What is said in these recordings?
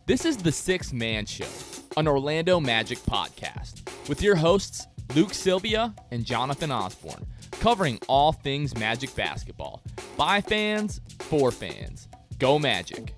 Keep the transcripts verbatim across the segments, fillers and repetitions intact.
This is the Sixth Man Show, an Orlando Magic podcast, with your hosts Luke Sylvia and Jonathan Osborne, covering all things Magic basketball. By fans, for fans. Go Magic.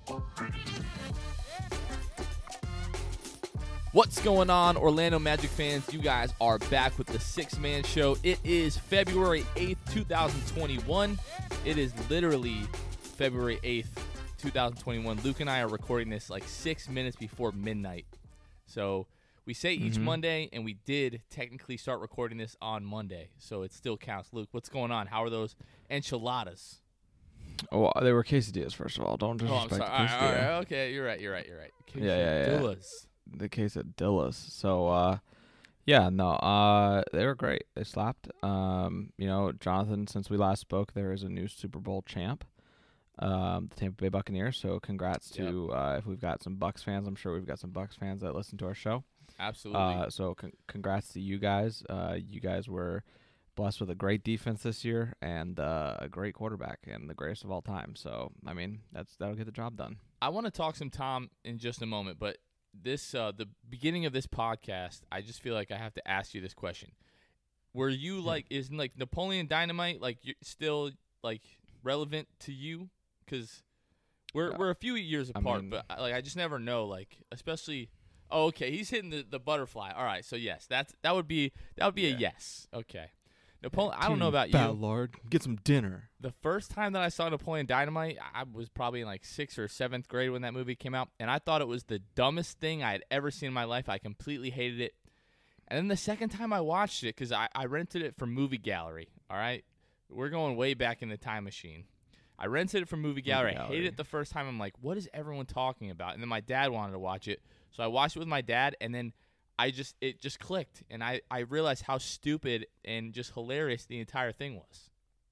What's going on, Orlando Magic fans? You guys are back with the Sixth Man Show. It is February eighth, twenty twenty-one. It is literally February eighth, twenty twenty-one. Luke and I are recording this like six minutes before midnight. So we say each Mm-hmm. Monday, and we did technically start recording this on Monday. So it still counts. Luke, what's going on? How are those enchiladas? Oh, they were quesadillas, first of all. Don't Oh, I'm disrespect sorry. the All right, all quesadilla. right, okay, you're right, you're right, you're right. Yeah, yeah, yeah. Quesadillas. The quesadillas. So, uh, yeah, no, uh, they were great. They slapped. Um, you know, Jonathan, since we last spoke, there is a new Super Bowl champ, um, the Tampa Bay Buccaneers. So, congrats to uh, if we've got some Bucs fans. I'm sure we've got some Bucs fans that listen to our show. Absolutely. Uh, so, con- congrats to you guys. Uh, you guys were blessed with a great defense this year and uh, a great quarterback and the greatest of all time. So, I mean, that's that'll get the job done. I want to talk some Tom in just a moment, but this uh, the beginning of this podcast, I just feel like I have to ask you this question. Were you like, is like Napoleon Dynamite like you're still like relevant to you? Because we're Yeah. we're a few years I apart, mean- but I- like I just never know. Like especially, oh okay, he's hitting the, the butterfly. All right, so yes, that's that would be that would be a Yeah. yes. Okay, Napoleon. I don't know about you. Ballard, get some dinner. The first time that I saw Napoleon Dynamite, I was probably in like sixth or seventh grade when that movie came out, and I thought it was the dumbest thing I had ever seen in my life. I completely hated it. And then the second time I watched it, because I, I rented it from Movie Gallery, all right? We're going way back in the time machine. I rented it from Movie Gallery. I hated Gallery. it the first time. I'm like, what is everyone talking about? And then my dad wanted to watch it, so I watched it with my dad, and then I just it just clicked, and I, I realized how stupid and just hilarious the entire thing was.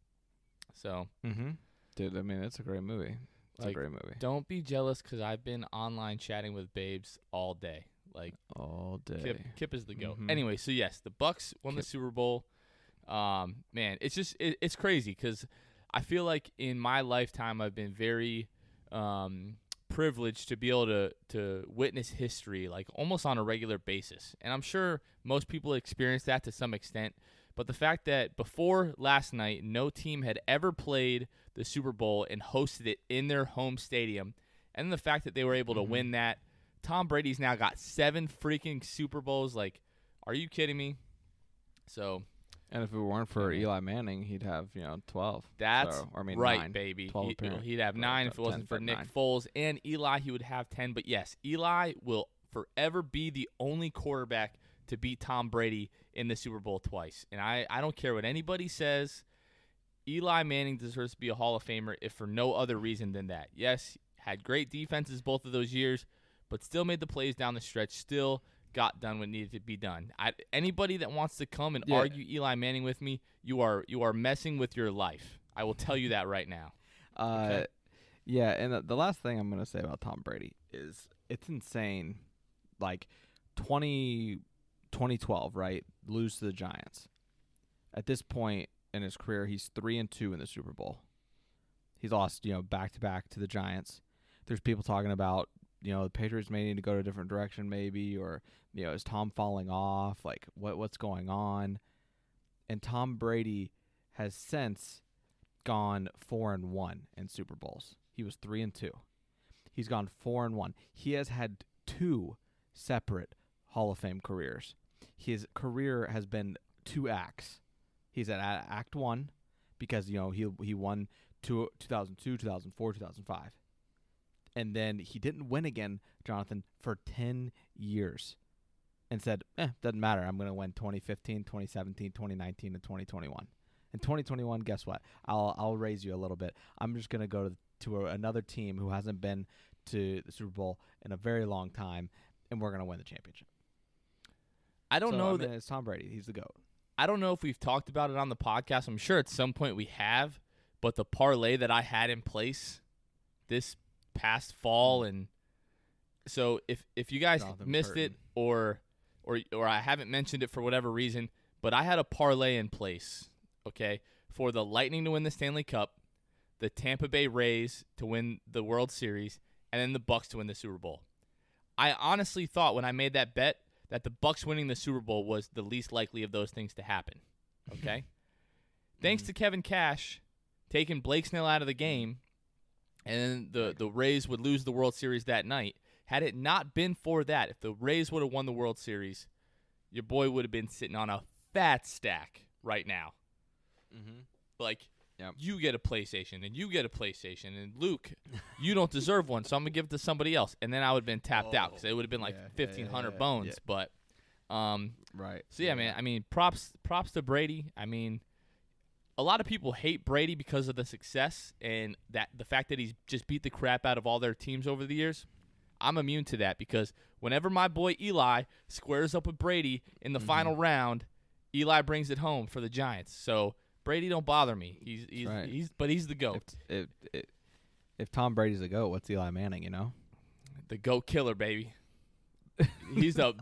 So Mm-hmm. Dude, I mean, it's a great movie. It's Like, a great movie. don't be jealous because I've been online chatting with babes all day. Like All day. Kip, Kip is the goat. Mhm. Anyway, so yes, the Bucks won the Kip. Super Bowl. Um, man, it's just it, it's crazy because I feel like in my lifetime I've been very um, privileged to be able to to witness history like almost on a regular basis, and I'm sure most people experience that to some extent. But the fact that before last night, no team had ever played the Super Bowl and hosted it in their home stadium, and the fact that they were able to Mhm. win that. Tom Brady's now got seven freaking Super Bowls. Like, are you kidding me? So And if it weren't for Yeah. Eli Manning, he'd have, you know, twelve. that's So, or, I mean, right, nine. baby. twelve He, apparent- he'd have or nine if it ten, wasn't for but Nick nine. Foles. And Eli, he would have ten. But yes, Eli will forever be the only quarterback to beat Tom Brady in the Super Bowl twice. And I, I don't care what anybody says. Eli Manning deserves to be a Hall of Famer if for no other reason than that. Yes, had great defenses both of those years, but still made the plays down the stretch, still got done what needed to be done. I, anybody that wants to come and Yeah. argue Eli Manning with me, you are you are messing with your life. I will tell you that right now. Uh, Okay. Yeah, and the, the last thing I'm going to say about Tom Brady is it's insane. Like, twenty, twenty twelve, right? Lose to the Giants. At this point in his career, he's three and two in the Super Bowl. He's lost, you know, back to back to the Giants. There's people talking about, you know, the Patriots may need to go to a different direction, maybe, or you know, is Tom falling off? Like, what what's going on? And Tom Brady has since gone four and one in Super Bowls. He was three and two. He's gone four and one. He has had two separate Hall of Fame careers. His career has been two acts. He's at a- Act One because you know he he won two, two thousand two, two thousand four, two thousand five, and then he didn't win again, Jonathan, for ten years, and said, "Eh, doesn't matter. I'm going to win twenty fifteen, twenty seventeen, twenty nineteen, and twenty twenty-one." In twenty twenty-one, guess what? I'll I'll raise you a little bit. I'm just going to go to to a, another team who hasn't been to the Super Bowl in a very long time, and we're going to win the championship. I don't So, know I that mean, it's Tom Brady. He's the GOAT. I don't know if we've talked about it on the podcast. I'm sure at some point we have, but the parlay that I had in place this past fall, and so if if you guys Jonathan's missed it hurting. or or or I haven't mentioned it for whatever reason, but I had a parlay in place, okay, for the Lightning to win the Stanley Cup, the Tampa Bay Rays to win the World Series, and then the Bucks to win the Super Bowl. I honestly thought when I made that bet that the Bucks winning the Super Bowl was the least likely of those things to happen. Okay? Thanks to Kevin Cash taking Blake Snell out of the game, and the, the Rays would lose the World Series that night. Had it not been for that, if the Rays would have won the World Series, your boy would have been sitting on a fat stack right now. Mm-hmm. Like, yep. You get a PlayStation, and you get a PlayStation, and Luke, you don't deserve one, so I'm going to give it to somebody else. And then I would have been tapped oh, out because it would have been like yeah, fifteen hundred yeah, yeah, bones. Yeah. But, um, right. So, yeah, yeah, man, I mean, props props to Brady. I mean, a lot of people hate Brady because of the success and that the fact that he's just beat the crap out of all their teams over the years. I'm immune to that because whenever my boy Eli squares up with Brady in the mm-hmm. final round, Eli brings it home for the Giants. So Brady don't bother me. He's he's, right. he's but he's the GOAT. If, if, if, if Tom Brady's the GOAT, what's Eli Manning, you know? The GOAT killer, baby. He's a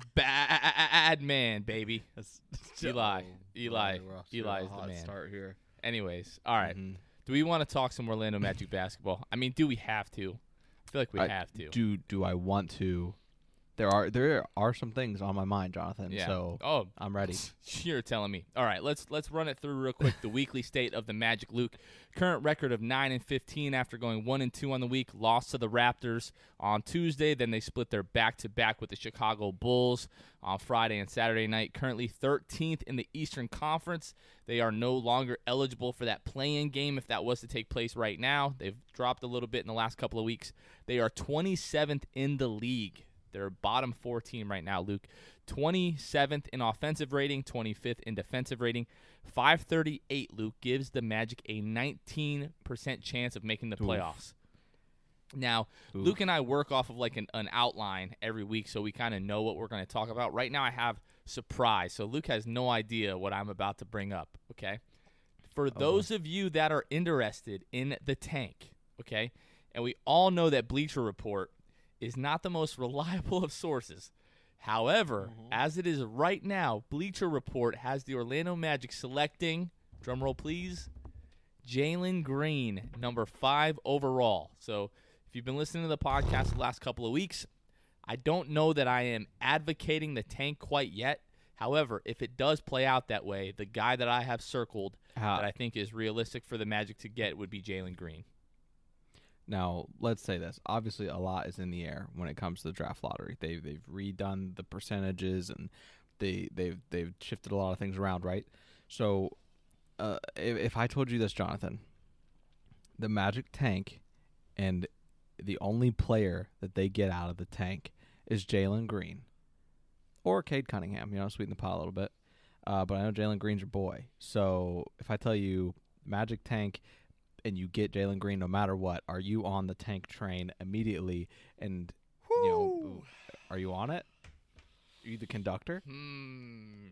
bad man, baby. That's, Eli. Oh, Eli. Eli is the man. Start here. Anyways, all right. Mm-hmm. Do we want to talk some Orlando Magic basketball? I mean, do we have to? I feel like we I, have to. Do do I want to? There are there are some things on my mind, Jonathan. Yeah. So oh, I'm ready. You're telling me. All right, let's let's run it through real quick. The weekly state of the Magic, Luke. Current record of nine and fifteen after going one and two on the week. Lost to the Raptors on Tuesday. Then they split their back to back with the Chicago Bulls on Friday and Saturday night. Currently thirteenth in the Eastern Conference. They are no longer eligible for that play-in game if that was to take place right now. They've dropped a little bit in the last couple of weeks. They are twenty-seventh in the league. They're a bottom four team right now, Luke. twenty-seventh in offensive rating, twenty-fifth in defensive rating. five thirty-eight, Luke, gives the Magic a nineteen percent chance of making the Oof. playoffs. Now, Oof. Luke and I work off of like an, an outline every week, so we kind of know what we're going to talk about. Right now I have surprise, so Luke has no idea what I'm about to bring up, okay? For oh. those of you that are interested in the tank, okay, and we all know that Bleacher Report is not the most reliable of sources. However, mm-hmm. as it is right now, Bleacher Report has the Orlando Magic selecting, drumroll please, Jalen Green, number five overall. So if you've been listening to the podcast the last couple of weeks, I don't know that I am advocating the tank quite yet. However, if it does play out that way, the guy that I have circled uh, that I think is realistic for the Magic to get would be Jalen Green. Now, let's say this. Obviously, a lot is in the air when it comes to the draft lottery. They've they've redone the percentages and they they've they've shifted a lot of things around, right? So, uh, if, if I told you this, Jonathan, the Magic tank, and the only player that they get out of the tank is Jalen Green or Cade Cunningham. You know, sweeten the pot a little bit. Uh, but I know Jalen Green's your boy. So if I tell you Magic tank and you get Jalen Green no matter what, are you on the tank train immediately? And, Woo! you know, are you on it? Are you the conductor? Hmm.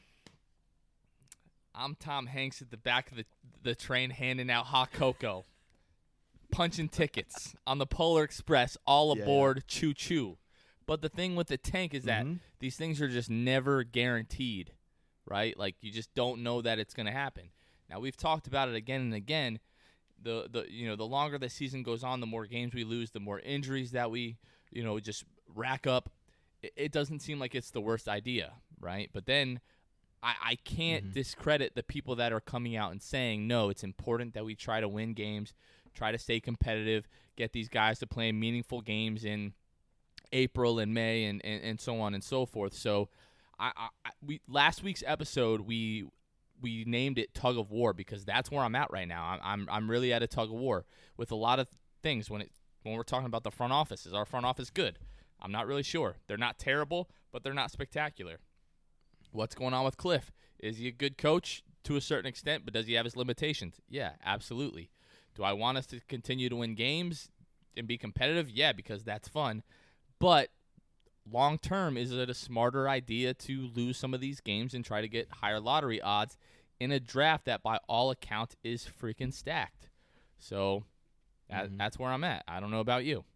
I'm Tom Hanks at the back of the, the train handing out hot cocoa, punching tickets on the Polar Express, all aboard, yeah. choo-choo. But the thing with the tank is that mm-hmm. these things are just never guaranteed, right? Like, you just don't know that it's going to happen. Now, we've talked about it again and again. The the you know the longer the season goes on, the more games we lose, the more injuries that we you know just rack up. It, it doesn't seem like it's the worst idea, right? But then I, I can't mm-hmm. discredit the people that are coming out and saying, no, it's important that we try to win games, try to stay competitive, get these guys to play meaningful games in April and May and, and, and so on and so forth. So I, I we last week's episode we. We named it Tug of War because that's where I'm at right now. I'm I'm I'm really at a tug of war with a lot of things when it when we're talking about the front office. Is our front office good? I'm not really sure. They're not terrible, but they're not spectacular. What's going on with Cliff? Is he a good coach to a certain extent, but does he have his limitations? Yeah, absolutely. Do I want us to continue to win games and be competitive? Yeah, because that's fun. But long term, is it a smarter idea to lose some of these games and try to get higher lottery odds in a draft that by all accounts is freaking stacked? So that, mm-hmm. that's where I'm at. I don't know about you.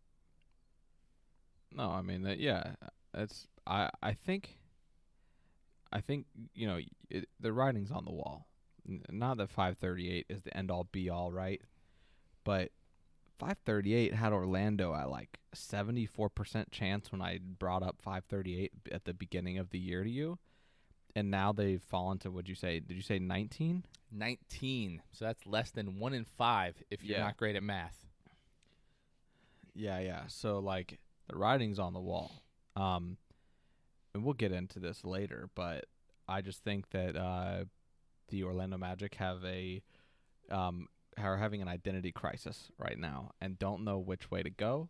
No, I mean that. Yeah, that's. I I think. I think you know it, the writing's on the wall. N- not that five thirty-eight is the end all be all, right? But five thirty-eight had Orlando at like seventy-four percent chance when I brought up five thirty-eight at the beginning of the year to you. And now they've fallen to, what'd you say? Did you say nineteen? nineteen. So that's less than one in five if you're Yeah. not great at math. Yeah, yeah. So, like, the writing's on the wall. Um, and we'll get into this later, but I just think that uh, the Orlando Magic have a um, are having an identity crisis right now and don't know which way to go.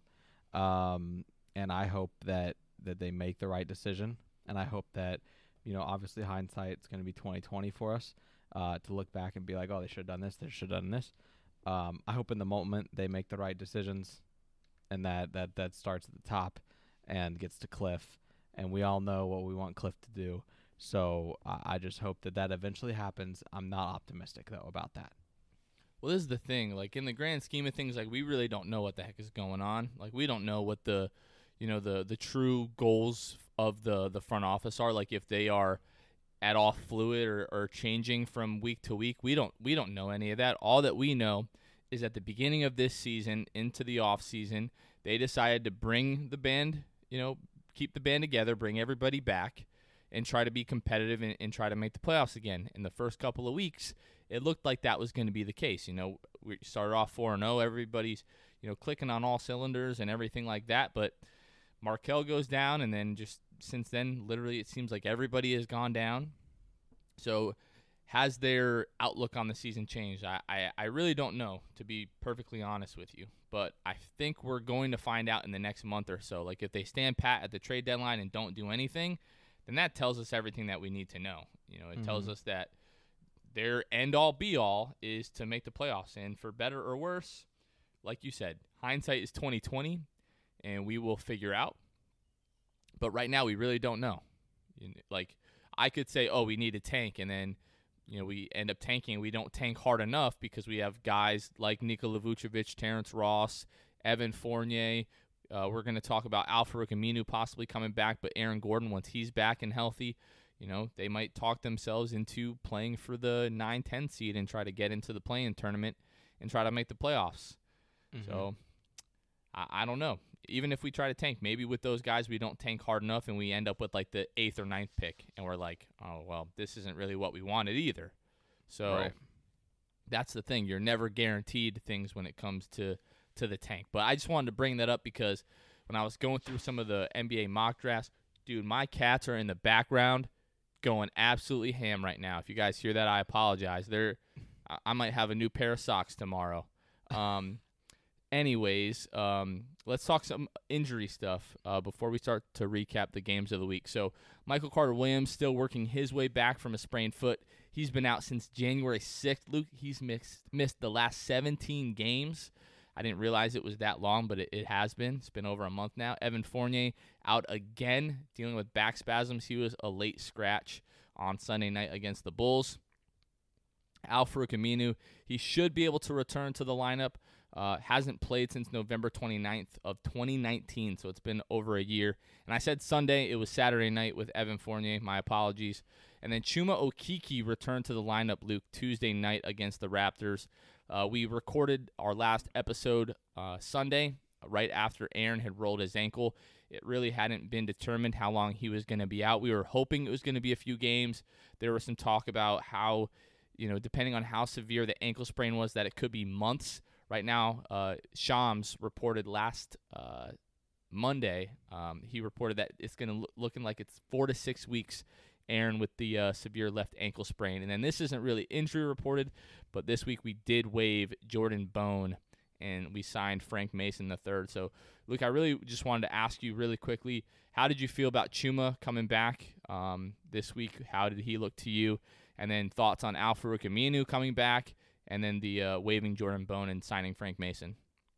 Um, and I hope that, that they make the right decision. And I hope that, you know, obviously hindsight it's going to be twenty twenty for us uh, to look back and be like, oh, they should have done this, they should have done this. Um, I hope in the moment they make the right decisions, and that, that, that starts at the top and gets to Cliff. And we all know what we want Cliff to do. So uh, I just hope that that eventually happens. I'm not optimistic, though, about that. Well, this is the thing. Like, in the grand scheme of things, like, we really don't know what the heck is going on. Like, we don't know what the, you know, the the true goals of the, the front office are. Like, if they are at all fluid or, or changing from week to week. We don't we don't know any of that. All that we know is at the beginning of this season into the off season, they decided to bring the band, you know, keep the band together, bring everybody back, and try to be competitive and, and try to make the playoffs again. In the first couple of weeks, it looked like that was going to be the case. You know, we started off four and oh. Everybody's, you know, clicking on all cylinders and everything like that. But Markelle goes down, and then just since then, literally, it seems like everybody has gone down. So has their outlook on the season changed? I, I, I really don't know, to be perfectly honest with you. But I think we're going to find out in the next month or so. Like, if they stand pat at the trade deadline and don't do anything, then that tells us everything that we need to know. You know, it mm-hmm. tells us that their end-all, be-all is to make the playoffs. And for better or worse, like you said, hindsight is twenty twenty, and we will figure out. But right now, we really don't know. You know, like, I could say, oh, we need a tank, and then, you know, we end up tanking. We don't tank hard enough because we have guys like Nikola Vucevic, Terrence Ross, Evan Fournier. Uh, we're going to talk about Al-Farouq Aminu possibly coming back, but Aaron Gordon, once he's back and healthy, you know, they might talk themselves into playing for the nine ten seed and try to get into the play-in tournament and try to make the playoffs. Mm-hmm. So, I, I don't know. Even if we try to tank, maybe with those guys we don't tank hard enough and we end up with like the eighth or ninth pick, and we're like, oh, well, this isn't really what we wanted either. So right. That's the thing. You're never guaranteed things when it comes to, to the tank. But I just wanted to bring that up because when I was going through some of the N B A mock drafts, dude, my cats are in the background going absolutely ham right now. If you guys hear that, I apologize. They're, I might have a new pair of socks tomorrow. Um Anyways, um, let's talk some injury stuff uh, before we start to recap the games of the week. So Michael Carter-Williams still working his way back from a sprained foot. He's been out since January sixth. Luke, he's missed, missed the last seventeen games. I didn't realize it was that long, but it, it has been. It's been over a month now. Evan Fournier out again, dealing with back spasms. He was a late scratch on Sunday night against the Bulls. Al-Farouq Aminu, he should be able to return to the lineup. Uh, hasn't played since November twenty-ninth of twenty nineteen, so it's been over a year. And I said Sunday, it was Saturday night with Evan Fournier. My apologies. And then Chuma Okeke returned to the lineup, Luke, Tuesday night against the Raptors. Uh, we recorded our last episode uh, Sunday, right after Aaron had rolled his ankle. It really hadn't been determined how long he was going to be out. We were hoping it was going to be a few games. There was some talk about how, you know, depending on how severe the ankle sprain was, that it could be months. Right now, uh, Shams reported last uh, Monday, um, he reported that it's going to look looking like it's four to six weeks, Aaron, with the uh, severe left ankle sprain. And then this isn't really injury reported, but this week we did waive Jordan Bone, and we signed Frank Mason the third. So, Luke, I really just wanted to ask you really quickly, how did you feel about Chuma coming back um, this week? How did he look to you? And then thoughts on Al-Farouq Aminu coming back, and then the uh, waiving Jordan Bone and signing Frank Mason.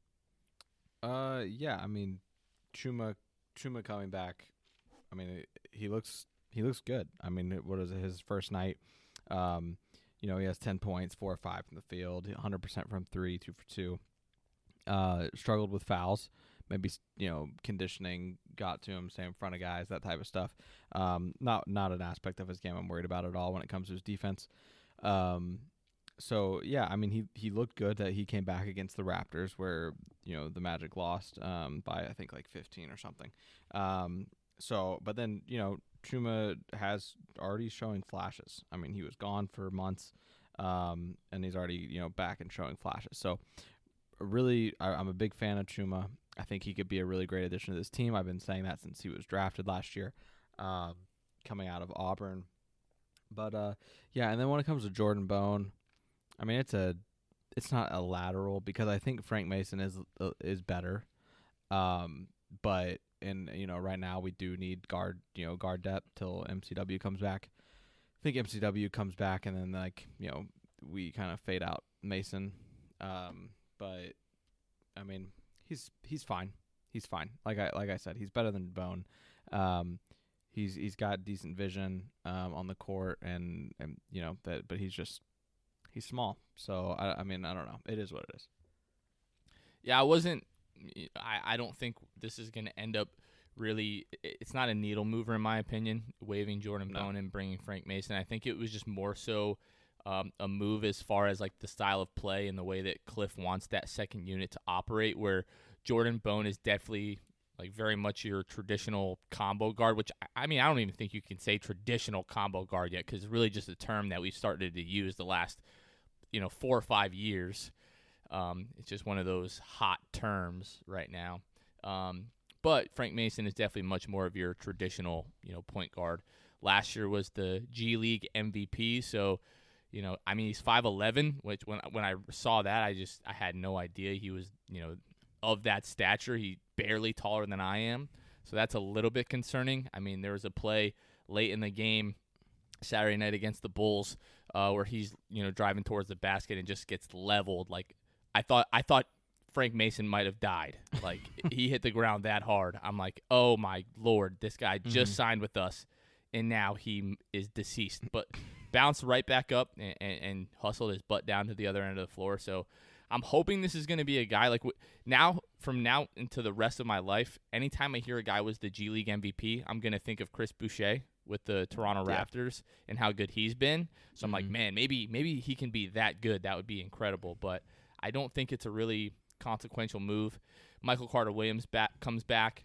Uh, yeah, I mean, Chuma, Chuma coming back. I mean, it, he looks he looks good. I mean, it, what is it, his first night? Um, you know, he has ten points, four or five from the field, one hundred percent from three, two for two. Uh, struggled with fouls. Maybe, you know, conditioning got to him, staying in front of guys, that type of stuff. Um, not not an aspect of his game I'm worried about at all when it comes to his defense. Um. So yeah, I mean he he looked good that he came back against the Raptors where you know the Magic lost um, by I think like fifteen or something. Um, so but then you know Chuma has already showing flashes. I mean he was gone for months, um, and he's already you know back and showing flashes. So really, I, I'm a big fan of Chuma. I think he could be a really great addition to this team. I've been saying that since he was drafted last year, um, coming out of Auburn. But uh, yeah, and then when it comes to Jordan Bone. I mean, it's a, it's not a lateral because I think Frank Mason is uh, is better, um, but in you know right now we do need guard you know guard depth till M C W comes back. I think M C W comes back and then like you know we kind of fade out Mason, um, but I mean he's he's fine, he's fine. Like I like I said, he's better than Bone. Um, he's he's got decent vision um, on the court and and you know that, but he's just. He's small, so I, I mean I don't know. It is what it is. Yeah, I wasn't. I, I don't think this is going to end up really. It's not a needle mover in my opinion. Waiving Jordan No. Bone and bringing Frank Mason. I think it was just more so um, a move as far as like the style of play and the way that Cliff wants that second unit to operate. Where Jordan Bone is definitely like very much your traditional combo guard. Which I, I mean I don't even think you can say traditional combo guard yet because it's really just a term that we've started to use the last. You know, four or five years. Um, it's just one of those hot terms right now. Um, but Frank Mason is definitely much more of your traditional, you know, point guard. Last year was the G League M V P. So, you know, I mean, he's five eleven, which when when I saw that, I just I had no idea he was, you know, of that stature. He's barely taller than I am. So that's a little bit concerning. I mean, there was a play late in the game Saturday night against the Bulls, uh, where he's you know driving towards the basket and just gets leveled. Like I thought, I thought Frank Mason might have died. Like he hit the ground that hard. I'm like, oh my lord, this guy mm-hmm. just signed with us, and now he is deceased. But bounced right back up and, and, and hustled his butt down to the other end of the floor. So I'm hoping this is going to be a guy like w- now from now into the rest of my life. Anytime I hear a guy was the G League M V P, I'm going to think of Chris Boucher with the Toronto yeah. Raptors and how good he's been. So I'm mm-hmm. like, man, maybe maybe he can be that good. That would be incredible. But I don't think it's a really consequential move. Michael Carter Williams back comes back.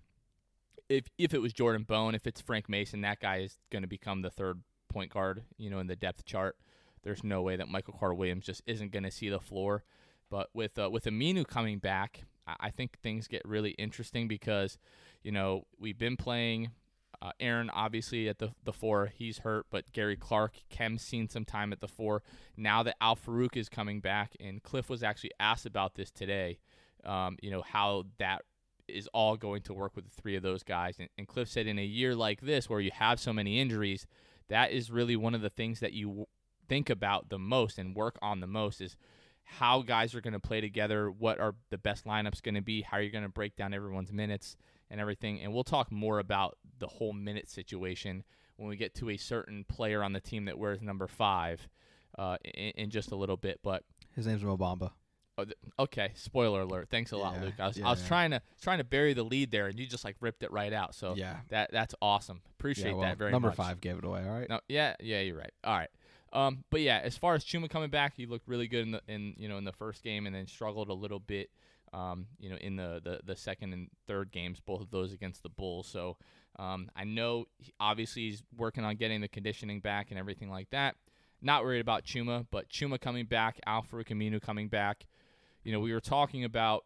If if it was Jordan Bone, if it's Frank Mason, that guy is going to become the third point guard, you know, in the depth chart. There's no way that Michael Carter Williams just isn't going to see the floor. But with uh, with Aminu coming back, I think things get really interesting because, you know, we've been playing uh, Aaron obviously at the the four. He's hurt, but Gary Clark, Kem's seen some time at the four. Now that Al Farouk is coming back, and Cliff was actually asked about this today, um, you know, how that is all going to work with the three of those guys. And, and Cliff said in a year like this where you have so many injuries, that is really one of the things that you w- think about the most and work on the most is how guys are going to play together, what are the best lineups going to be, how are you going to break down everyone's minutes and everything. And we'll talk more about the whole minute situation when we get to a certain player on the team that wears number five uh, in, in just a little bit. But his name's Mo Bamba. Oh, th- okay, spoiler alert. Thanks a lot, Yeah, Luke. I was yeah, I was yeah. trying to trying to bury the lead there, and you just like ripped it right out. So Yeah. that that's awesome. Appreciate Yeah, well, that very number much. Number five gave it away, all right? No, yeah, yeah, you're right. All right. Um, but yeah, as far as Chuma coming back, he looked really good in the in you know in the first game, and then struggled a little bit, um, you know, in the, the, the second and third games, both of those against the Bulls. So um, I know he, obviously he's working on getting the conditioning back and everything like that. Not worried about Chuma, but Chuma coming back, Al Farouk Aminu coming back. You know, we were talking about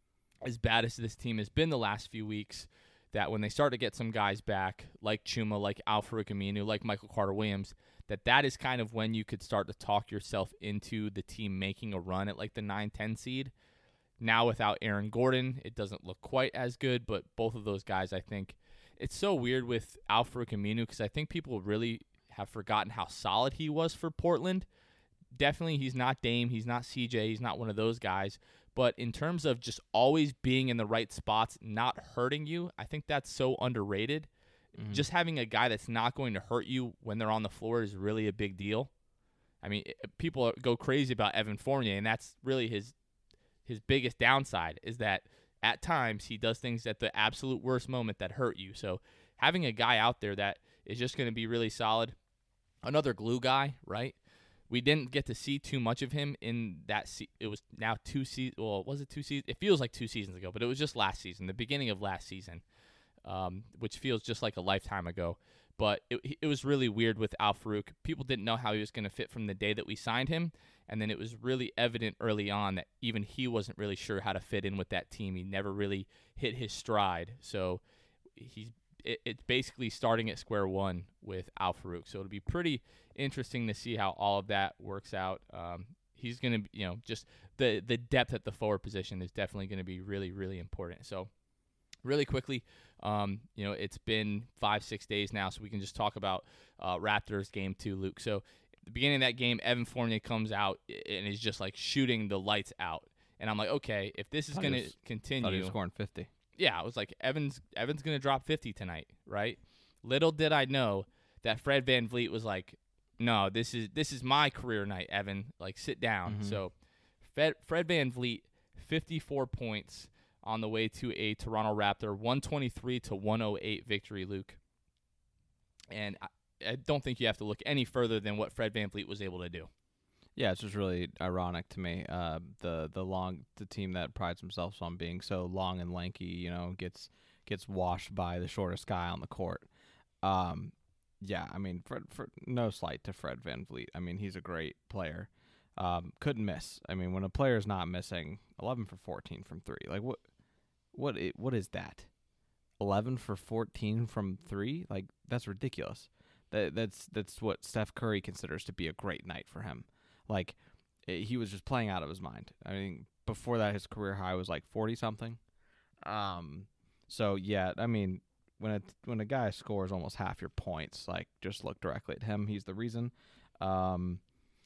as bad as this team has been the last few weeks, that when they start to get some guys back, like Chuma, like Al Farouk Aminu, like Michael Carter Williams, that that is kind of when you could start to talk yourself into the team making a run at like the nine ten seed. Now without Aaron Gordon, it doesn't look quite as good, but both of those guys, I think, it's so weird with Al Farouk Aminu because I think people really have forgotten how solid he was for Portland. Definitely he's not Dame, he's not C J, he's not one of those guys, but in terms of just always being in the right spots, not hurting you, I think that's so underrated. Mm-hmm. Just having a guy that's not going to hurt you when they're on the floor is really a big deal. I mean, it, people go crazy about Evan Fournier, and that's really his his biggest downside is that at times he does things at the absolute worst moment that hurt you. So having a guy out there that is just going to be really solid, another glue guy, right? we didn't get to see too much of him in that se- it was now two seasons. Well, was it two seasons? It feels like two seasons ago, but it was just last season, the beginning of last season, um, which feels just like a lifetime ago. But it it was really weird with Al-Farouq. People didn't know how he was going to fit from the day that we signed him, and then it was really evident early on that even he wasn't really sure how to fit in with that team. He never really hit his stride. So he's it, it's basically starting at square one with Al-Farouq. So it'll be pretty interesting to see how all of that works out. Um, he's going to, you know, just the the depth at the forward position is definitely going to be really, really important. So really quickly, um, you know, it's been five, six days now, so we can just talk about uh, Raptors game two, Luke. So at the beginning of that game, Evan Fournier comes out and is just like shooting the lights out. And I'm like, okay, if this is going to continue. Thought he was scoring fifty. Yeah, I was like, Evan's Evan's going to drop fifty tonight, right? Little did I know that Fred VanVleet was like, no, this is this is my career night, Evan. Like, sit down. Mm-hmm. So Fred, Fred VanVleet, fifty-four points on the way to a Toronto Raptor one twenty-three to one oh eight victory, Luke. And I, I don't think you have to look any further than what Fred VanVleet was able to do. Yeah, it's just really ironic to me. Uh, the the long the team that prides themselves on being so long and lanky, you know, gets gets washed by the shortest guy on the court. Um, yeah, I mean, Fred, Fred, no slight to Fred VanVleet. I mean, he's a great player. Um, couldn't miss. I mean, when a player's not missing, eleven for fourteen from three. Like what? What? I- what is that? eleven for fourteen from three? Like that's ridiculous. That that's that's what Steph Curry considers to be a great night for him. Like, he was just playing out of his mind. I mean, before that, his career high was like forty-something. Um, so, yeah, I mean, when a, when a guy scores almost half your points, like, just look directly at him. He's the reason. Um,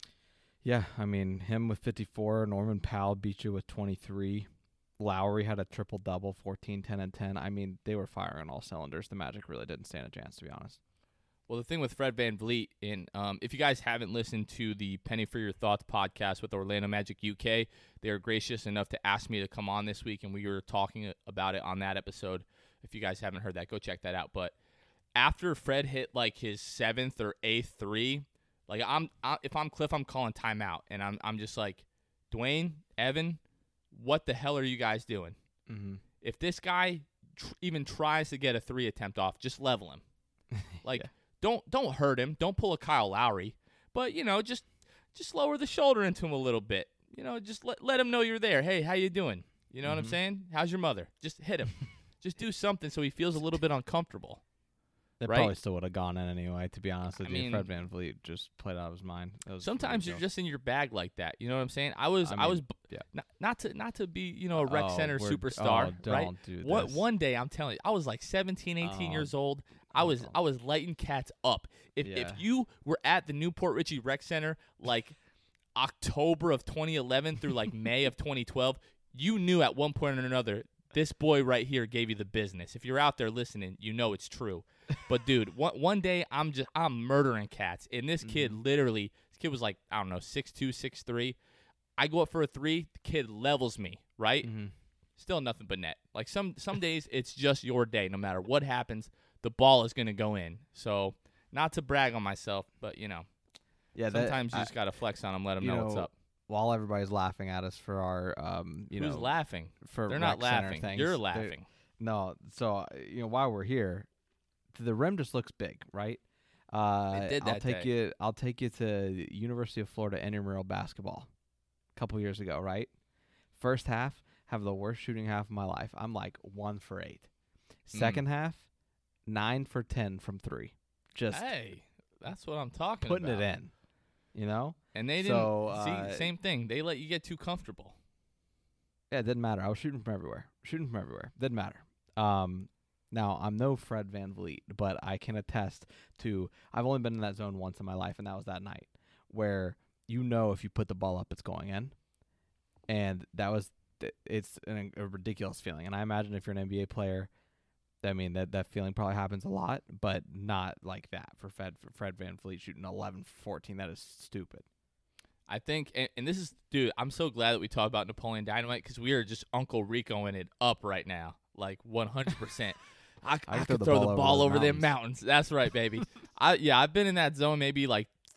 yeah, I mean, him with fifty-four. Norman Powell beat you with twenty-three. Lowry had a triple-double, fourteen, ten, and ten. I mean, they were firing on all cylinders. The Magic really didn't stand a chance, to be honest. Well, the thing with Fred VanVleet, and um, if you guys haven't listened to the Penny for Your Thoughts podcast with Orlando Magic U K, they are gracious enough to ask me to come on this week, and we were talking about it on that episode. If you guys haven't heard that, go check that out. But after Fred hit like his seventh or eighth three, like I'm, I, if I'm Cliff, I'm calling timeout, and I'm, I'm just like, Dwayne, Evan, what the hell are you guys doing? Mm-hmm. If this guy tr- even tries to get a three attempt off, just level him. Like. Yeah. Don't don't hurt him. Don't pull a Kyle Lowry. But, you know, just just lower the shoulder into him a little bit. You know, just let let him know you're there. Hey, how you doing? You know mm-hmm. what I'm saying? How's your mother? Just hit him. Just do something so he feels a little bit uncomfortable. They right? probably still would have gone in anyway, to be honest with I you. mean, Fred VanVleet just played out of his mind. Sometimes you're just in your bag like that. You know what I'm saying? I was I, mean, I was yeah. not, not to not to be, you know, a rec oh, center superstar, oh, don't right? Do this. What one day I'm telling you, I was like seventeen, eighteen oh, years old. I was oh. I was lighting cats up. If yeah. if you were at the Newport Richie Rec Center like October of twenty eleven through like May of twenty twelve, you knew at one point or another this boy right here gave you the business. If you're out there listening, you know it's true. But dude, one one day I'm just I'm murdering cats, and this kid mm-hmm. literally, this kid was like I don't know six two, six three. I go up for a three, the kid levels me, right? Mm-hmm. Still nothing but net. Like some some days it's just your day. No matter what happens, the ball is gonna go in. So not to brag on myself, but you know, yeah. Sometimes that, you just I, gotta flex on them, let them know, know what's up. While everybody's laughing at us for our, um, you Who's know, laughing? For they're not laughing. Things, You're laughing. No, so you know, while we're here, the rim just looks big, right? Uh, it did that I'll take day. you. I'll take you to University of Florida intramural basketball, a couple years ago, right? First half, have the worst shooting half of my life. I'm like one for eight. Second mm. half, nine for ten from three. Just hey, that's what I'm talking putting about. Putting it in, you know. And they didn't so, uh, see same thing. They let you get too comfortable. Yeah, it didn't matter. I was shooting from everywhere. Shooting from everywhere. Didn't matter. Um, now I'm no Fred VanVleet, but I can attest to. I've only been in that zone once in my life, and that was that night where you know if you put the ball up, it's going in, and that was it's an, a ridiculous feeling. And I imagine if you're an N B A player, I mean that that feeling probably happens a lot, but not like that for Fred for Fred VanVleet shooting eleven for fourteen. That is stupid. I think, and, and this is, dude, I'm so glad that we talk about Napoleon Dynamite because we are just Uncle Ricoing it up right now, like one hundred percent. I, I, I could throw the ball, throw the ball over, over them mountains. That's right, baby. I Yeah, I've been in that zone maybe like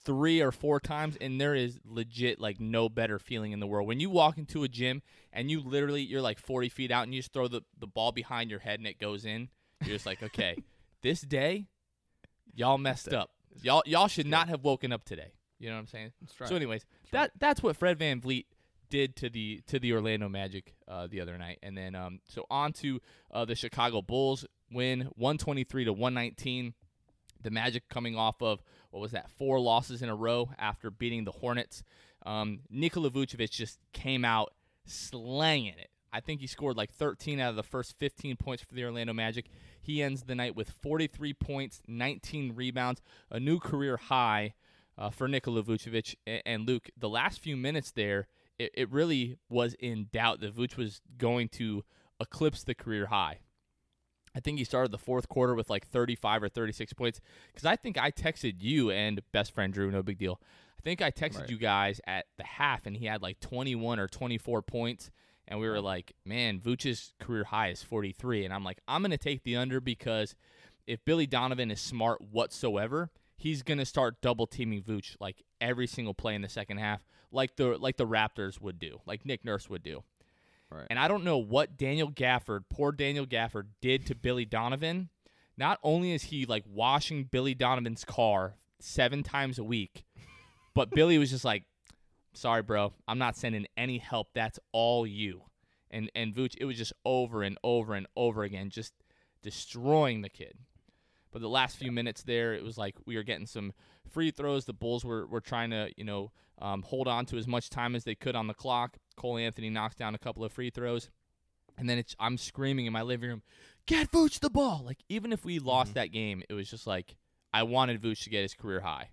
three or four times, and there is legit like no better feeling in the world when you walk into a gym and you literally you're like forty feet out and you just throw the, the ball behind your head and it goes in. You're just like, okay, this day, y'all messed up. Y'all y'all should not have woken up today. You know what I'm saying? Right. So, anyways, That's that right. that's what Fred VanVleet did to the to the Orlando Magic uh, the other night, and then um, so on to uh, the Chicago Bulls win one twenty-three to one nineteen. The Magic coming off of what was that four losses in a row after beating the Hornets. Um, Nikola Vucevic just came out slanging it. I think he scored like thirteen out of the first fifteen points for the Orlando Magic. He ends the night with forty-three points, nineteen rebounds, a new career high uh, for Nikola Vucevic. And, and Luke, the last few minutes there, it, it really was in doubt that Vuce was going to eclipse the career high. I think he started the fourth quarter with like thirty-five or thirty-six points because I think I texted you and best friend Drew, no big deal. I think I texted Right. you guys at the half, and he had like twenty-one or twenty-four points. And we were like, man, Vuce's career high is forty-three. And I'm like, I'm going to take the under because if Billy Donovan is smart whatsoever, he's going to start double-teaming Vuce like every single play in the second half like the like the Raptors would do, like Nick Nurse would do. Right. And I don't know what Daniel Gafford, poor Daniel Gafford, did to Billy Donovan. Not only is he like washing Billy Donovan's car seven times a week, but Billy was just like, sorry, bro, I'm not sending any help. That's all you. And and Vuce, it was just over and over and over again, just destroying the kid. But the last few minutes there, it was like we were getting some free throws. The Bulls were, were trying to, you know, um, hold on to as much time as they could on the clock. Cole Anthony knocks down a couple of free throws. And then it's I'm screaming in my living room, get Vuce the ball. Like, even if we lost Mhm. that game, it was just like I wanted Vuce to get his career high.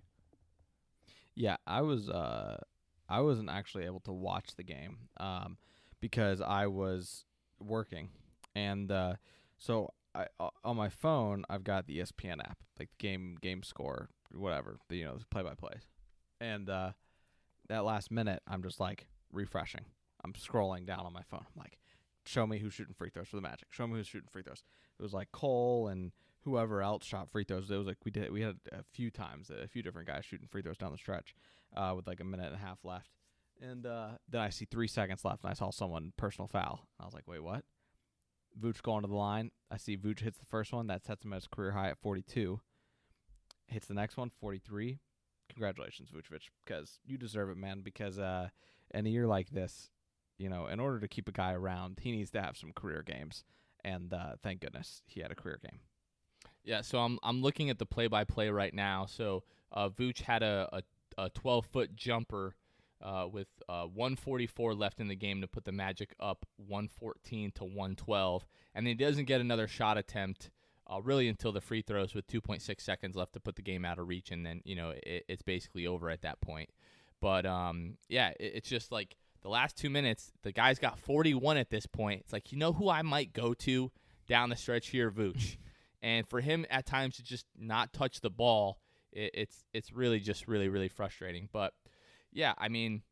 Yeah, I was uh I wasn't actually able to watch the game um because I was working. And uh so I uh, on my phone I've got the E S P N app, like the game game score, whatever, the, you know, the play-by-plays. And uh that last minute I'm just like refreshing. I'm scrolling down on my phone. I'm like, show me who's shooting free throws for the Magic. Show me who's shooting free throws. It was like Cole and whoever else shot free throws. It was like we did. We had a few times, a few different guys shooting free throws down the stretch, uh, with like a minute and a half left. And uh, then I see three seconds left, and I saw someone personal foul. I was like, wait, what? Vooch going to the line. I see Vooch hits the first one. That sets him as career high at forty-two. Hits the next one, forty-three. Congratulations, Vucevic, because you deserve it, man. Because uh, in a year like this, you know, in order to keep a guy around, he needs to have some career games. And uh, thank goodness he had a career game. Yeah, so I'm I'm looking at the play-by-play right now. So uh, Vooch had a a twelve-foot jumper uh, with uh, one forty-four left in the game to put the Magic up one fourteen to one twelve, and he doesn't get another shot attempt uh, really until the free throws with two point six seconds left to put the game out of reach, and then you know it, it's basically over at that point. But um, yeah, it, it's just like the last two minutes, the guy's got forty-one at this point. It's like, you know who I might go to down the stretch here, Vooch. And for him at times to just not touch the ball, it, it's it's really just really, really frustrating. But, yeah, I mean,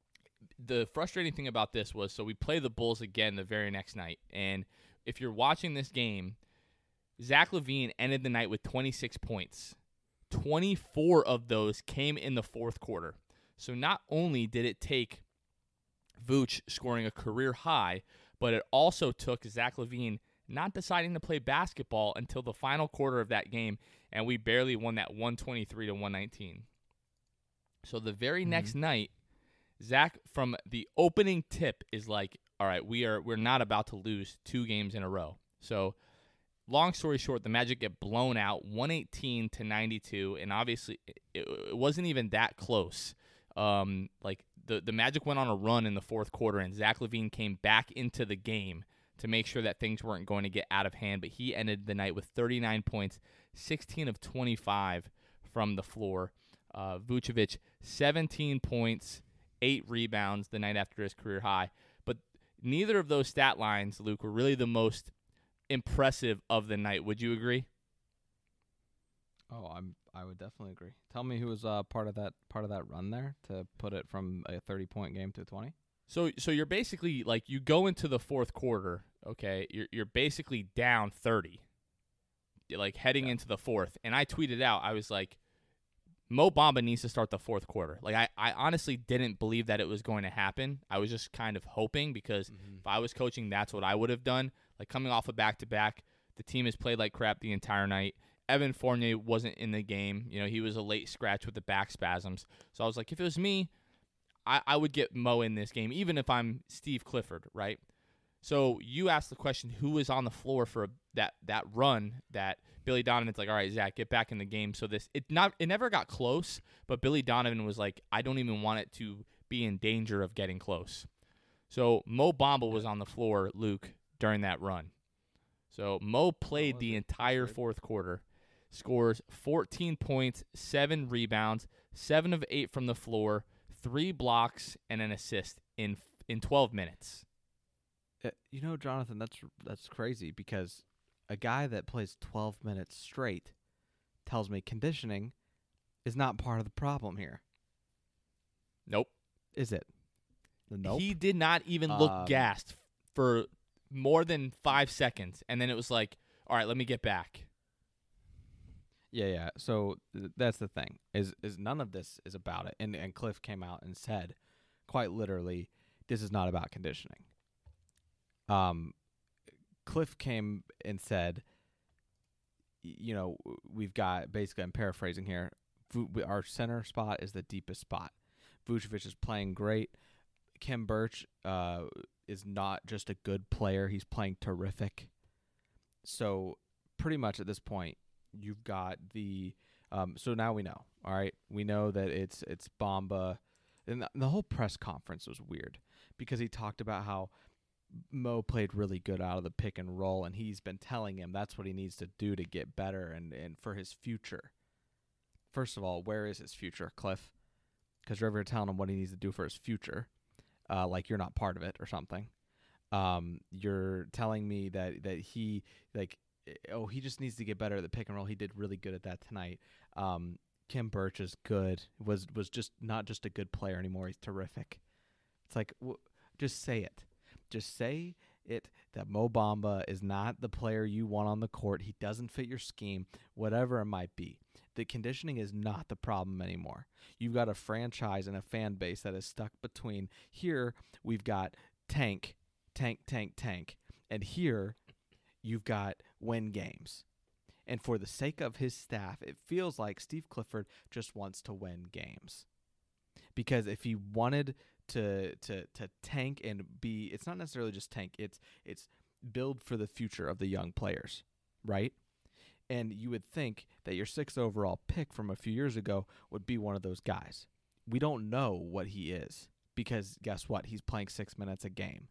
the frustrating thing about this was, so we play the Bulls again the very next night. And if you're watching this game, Zach LaVine ended the night with twenty-six points. twenty-four of those came in the fourth quarter. So not only did it take Vooch scoring a career high, but it also took Zach LaVine not deciding to play basketball until the final quarter of that game, and we barely won that one twenty-three to one nineteen. So the very mm-hmm. next night, Zach, from the opening tip, is like, all right, we are we're not about to lose two games in a row. So long story short, the Magic get blown out one eighteen to ninety-two, and obviously it, it wasn't even that close. Um, like the, the Magic went on a run in the fourth quarter, and Zach LaVine came back into the game to make sure that things weren't going to get out of hand, but he ended the night with thirty-nine points, sixteen of twenty-five from the floor. Uh, Vucevic, seventeen points, eight rebounds the night after his career high. But neither of those stat lines, Luke, were really the most impressive of the night. Would you agree? Oh, I'm. I would definitely agree. Tell me who was uh, part of that part of that run there to put it from a thirty-point game to a twenty. So, so you're basically like you go into the fourth quarter. Okay, you're you're basically down thirty, like heading yeah. into the fourth. And I tweeted out, I was like, Mo Bamba needs to start the fourth quarter. Like I, I honestly didn't believe that it was going to happen. I was just kind of hoping because mm-hmm. if I was coaching, that's what I would have done. Like coming off a back-to-back, the team has played like crap the entire night. Evan Fournier wasn't in the game. You know, he was a late scratch with the back spasms. So I was like, if it was me, I, I would get Mo in this game, even if I'm Steve Clifford, right? So you asked the question, who was on the floor for a, that that run that Billy Donovan's like, all right, Zach, get back in the game. So this it not it never got close, but Billy Donovan was like, I don't even want it to be in danger of getting close. So Mo Bamba was on the floor, Luke, during that run. So Mo played the entire fourth quarter, scores fourteen points, seven rebounds, seven of eight from the floor, three blocks, and an assist in in twelve minutes. Uh, you know, Jonathan, that's that's crazy because a guy that plays twelve minutes straight tells me conditioning is not part of the problem here. Nope. Is it? Nope. He did not even look um, gassed for more than five seconds, and then it was like, all right, let me get back. Yeah, yeah. So th- that's the thing, is is none of this is about it. And, and Cliff came out and said, quite literally, this is not about conditioning. Um, Cliff came and said, you know, we've got, basically, I'm paraphrasing here, our center spot is the deepest spot. Vucevic is playing great. Khem Birch uh, is not just a good player. He's playing terrific. So pretty much at this point, you've got the um, – so now we know, all right? We know that it's it's Bamba. And the, the whole press conference was weird because he talked about how Mo played really good out of the pick and roll, and he's been telling him that's what he needs to do to get better and, and for his future. First of all, where is his future, Cliff? Because you're ever telling him what he needs to do for his future, uh, like you're not part of it or something. Um, you're telling me that, that he, like, oh, he just needs to get better at the pick and roll. He did really good at that tonight. Um, Khem Birch is good. Was was just not just a good player anymore. He's terrific. It's like, w- just say it. Just say it that Mo Bamba is not the player you want on the court. He doesn't fit your scheme, whatever it might be. The conditioning is not the problem anymore. You've got a franchise and a fan base that is stuck between, here we've got tank, tank, tank, tank, and here you've got win games. And for the sake of his staff, it feels like Steve Clifford just wants to win games. Because if he wanted to to to tank and be, it's not necessarily just tank, it's it's build for the future of the young players, right? And you would think that your sixth overall pick from a few years ago would be one of those guys. We don't know what he is because guess what? He's playing six minutes a game.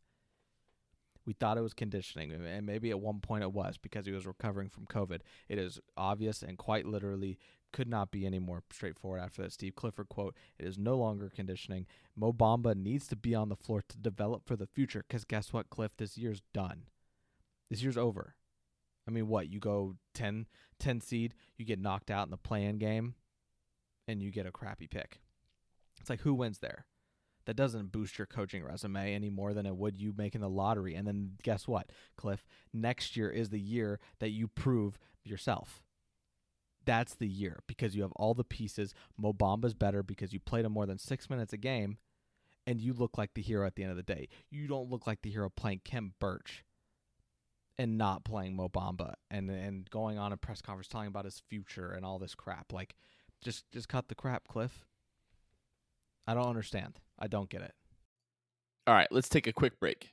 We thought it was conditioning, and maybe at one point it was because he was recovering from COVID. It is obvious and quite literally could not be any more straightforward after that Steve Clifford quote. It is no longer conditioning. Mo Bamba needs to be on the floor to develop for the future because guess what, Cliff? This year's done. This year's over. I mean, what? You go ten, ten seed, you get knocked out in the play-in game, and you get a crappy pick. It's like, who wins there? That doesn't boost your coaching resume any more than it would you making the lottery. And then guess what, Cliff? Next year is the year that you prove yourself. That's the year because you have all the pieces. Mo Bamba's better because you played him more than six minutes a game, and you look like the hero at the end of the day. You don't look like the hero playing Khem Birch and not playing Mo Bamba and and going on a press conference telling about his future and all this crap. Like, just just cut the crap, Cliff. I don't understand. I don't get it. All right, let's take a quick break.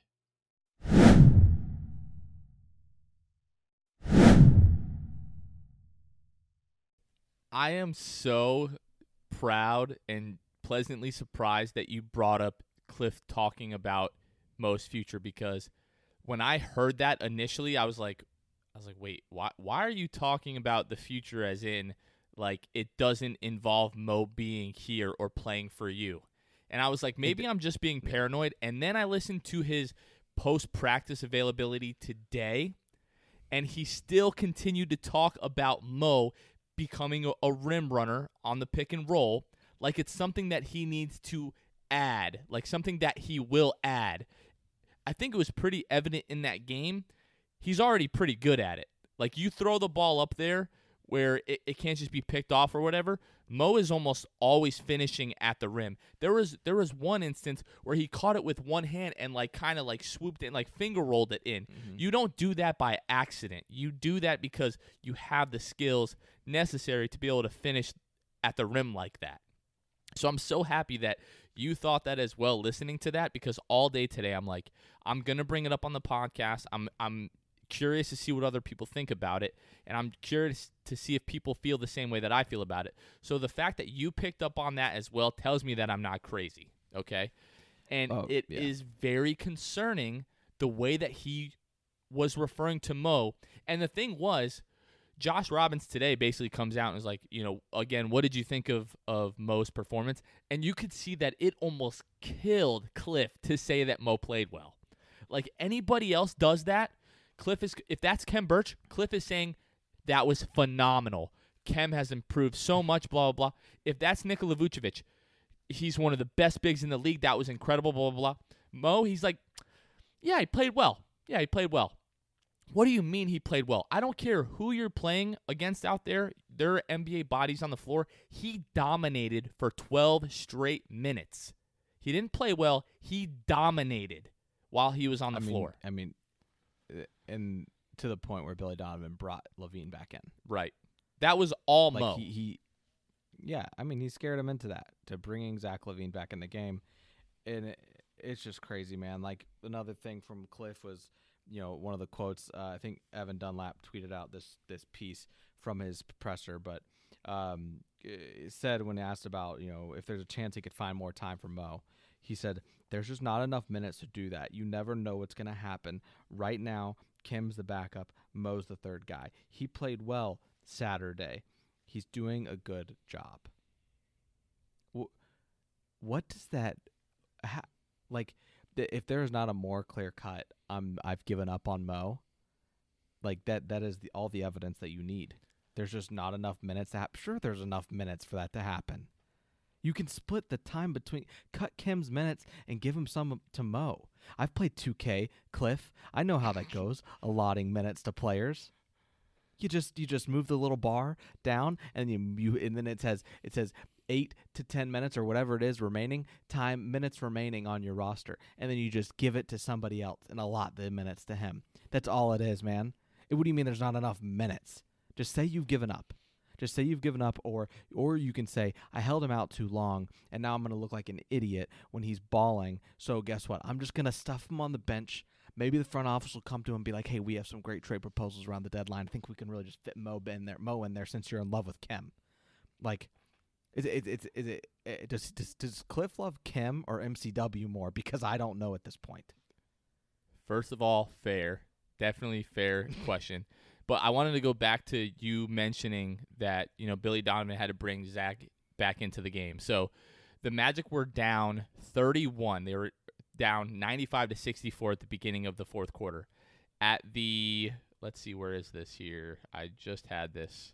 I am so proud and pleasantly surprised that you brought up Cliff talking about Mo's future because when I heard that initially, I was like, I was like, wait, why? Why are you talking about the future as in like it doesn't involve Mo being here or playing for you? And I was like, maybe I'm just being paranoid. And then I listened to his post-practice availability today, and he still continued to talk about Mo becoming a, a rim runner on the pick and roll like it's something that he needs to add, like something that he will add. I think it was pretty evident in that game. He's already pretty good at it. Like, you throw the ball up there where it, it can't just be picked off or whatever. Mo is almost always finishing at the rim. There was there was one instance where he caught it with one hand and like kind of like swooped in, like finger rolled it in. Mm-hmm. You don't do that by accident. You do that because you have the skills necessary to be able to finish at the rim like that. So I'm so happy that you thought that as well listening to that, because all day today I'm like, I'm going to bring it up on the podcast. I'm I'm curious to see what other people think about it, and I'm curious to see if people feel the same way that I feel about it. So the fact that you picked up on that as well tells me that I'm not crazy, okay? And oh, it yeah. is very concerning the way that he was referring to Mo. And the thing was, Josh Robbins today basically comes out and is like, you know, again, what did you think of, of Mo's performance? And you could see that it almost killed Cliff to say that Mo played well. Like, anybody else does that, Cliff is, if that's Kem Birch, Cliff is saying that was phenomenal. Kem has improved so much, blah, blah, blah. If that's Nikola Vucevic, he's one of the best bigs in the league. That was incredible, blah, blah, blah. Mo, he's like, yeah, he played well. Yeah, he played well. What do you mean he played well? I don't care who you're playing against out there. There are N B A bodies on the floor. He dominated for twelve straight minutes. He didn't play well. He dominated while he was on the I mean, floor. I mean, and to the point where Billy Donovan brought LaVine back in. Right. That was all like Mo. He, he, yeah, I mean, he scared him into that, to bringing Zach LaVine back in the game. And it, it's just crazy, man. Like, another thing from Cliff was, you know, one of the quotes, uh, I think Evan Dunlap tweeted out this this piece from his presser, but um, it said when asked about, you know, if there's a chance he could find more time for Mo, he said, there's just not enough minutes to do that. You never know what's going to happen. Right now, Kim's the backup, Mo's the third guy. He played well Saturday. He's doing a good job. What does that ha- like? Th- if there is not a more clear cut, I'm I've given up on Mo. Like that that is the, all the evidence that you need. There's just not enough minutes to happen. Sure, there's enough minutes for that to happen. You can split the time between, cut Kim's minutes and give him some to Mo. I've played two K, Cliff. I know how that goes, allotting minutes to players. You just you just move the little bar down, and you, you and then it says it says eight to ten minutes or whatever it is remaining time minutes remaining on your roster, and then you just give it to somebody else and allot the minutes to him. That's all it is, man. It, what do you mean there's not enough minutes? Just say you've given up. Just say you've given up, or or you can say, I held him out too long, and now I'm going to look like an idiot when he's balling. So guess what? I'm just going to stuff him on the bench. Maybe the front office will come to him and be like, hey, we have some great trade proposals around the deadline. I think we can really just fit Mo in there, Mo in there since you're in love with Kem. Like, is it, is it, is it, it does, does, does Cliff love Kem or M C W more? Because I don't know at this point. First of all, fair. Definitely fair question. But I wanted to go back to you mentioning that, you know, Billy Donovan had to bring Zach back into the game. So the Magic were down thirty-one. They were down ninety-five to sixty-four at the beginning of the fourth quarter. At the, let's see, where is this here? I just had this.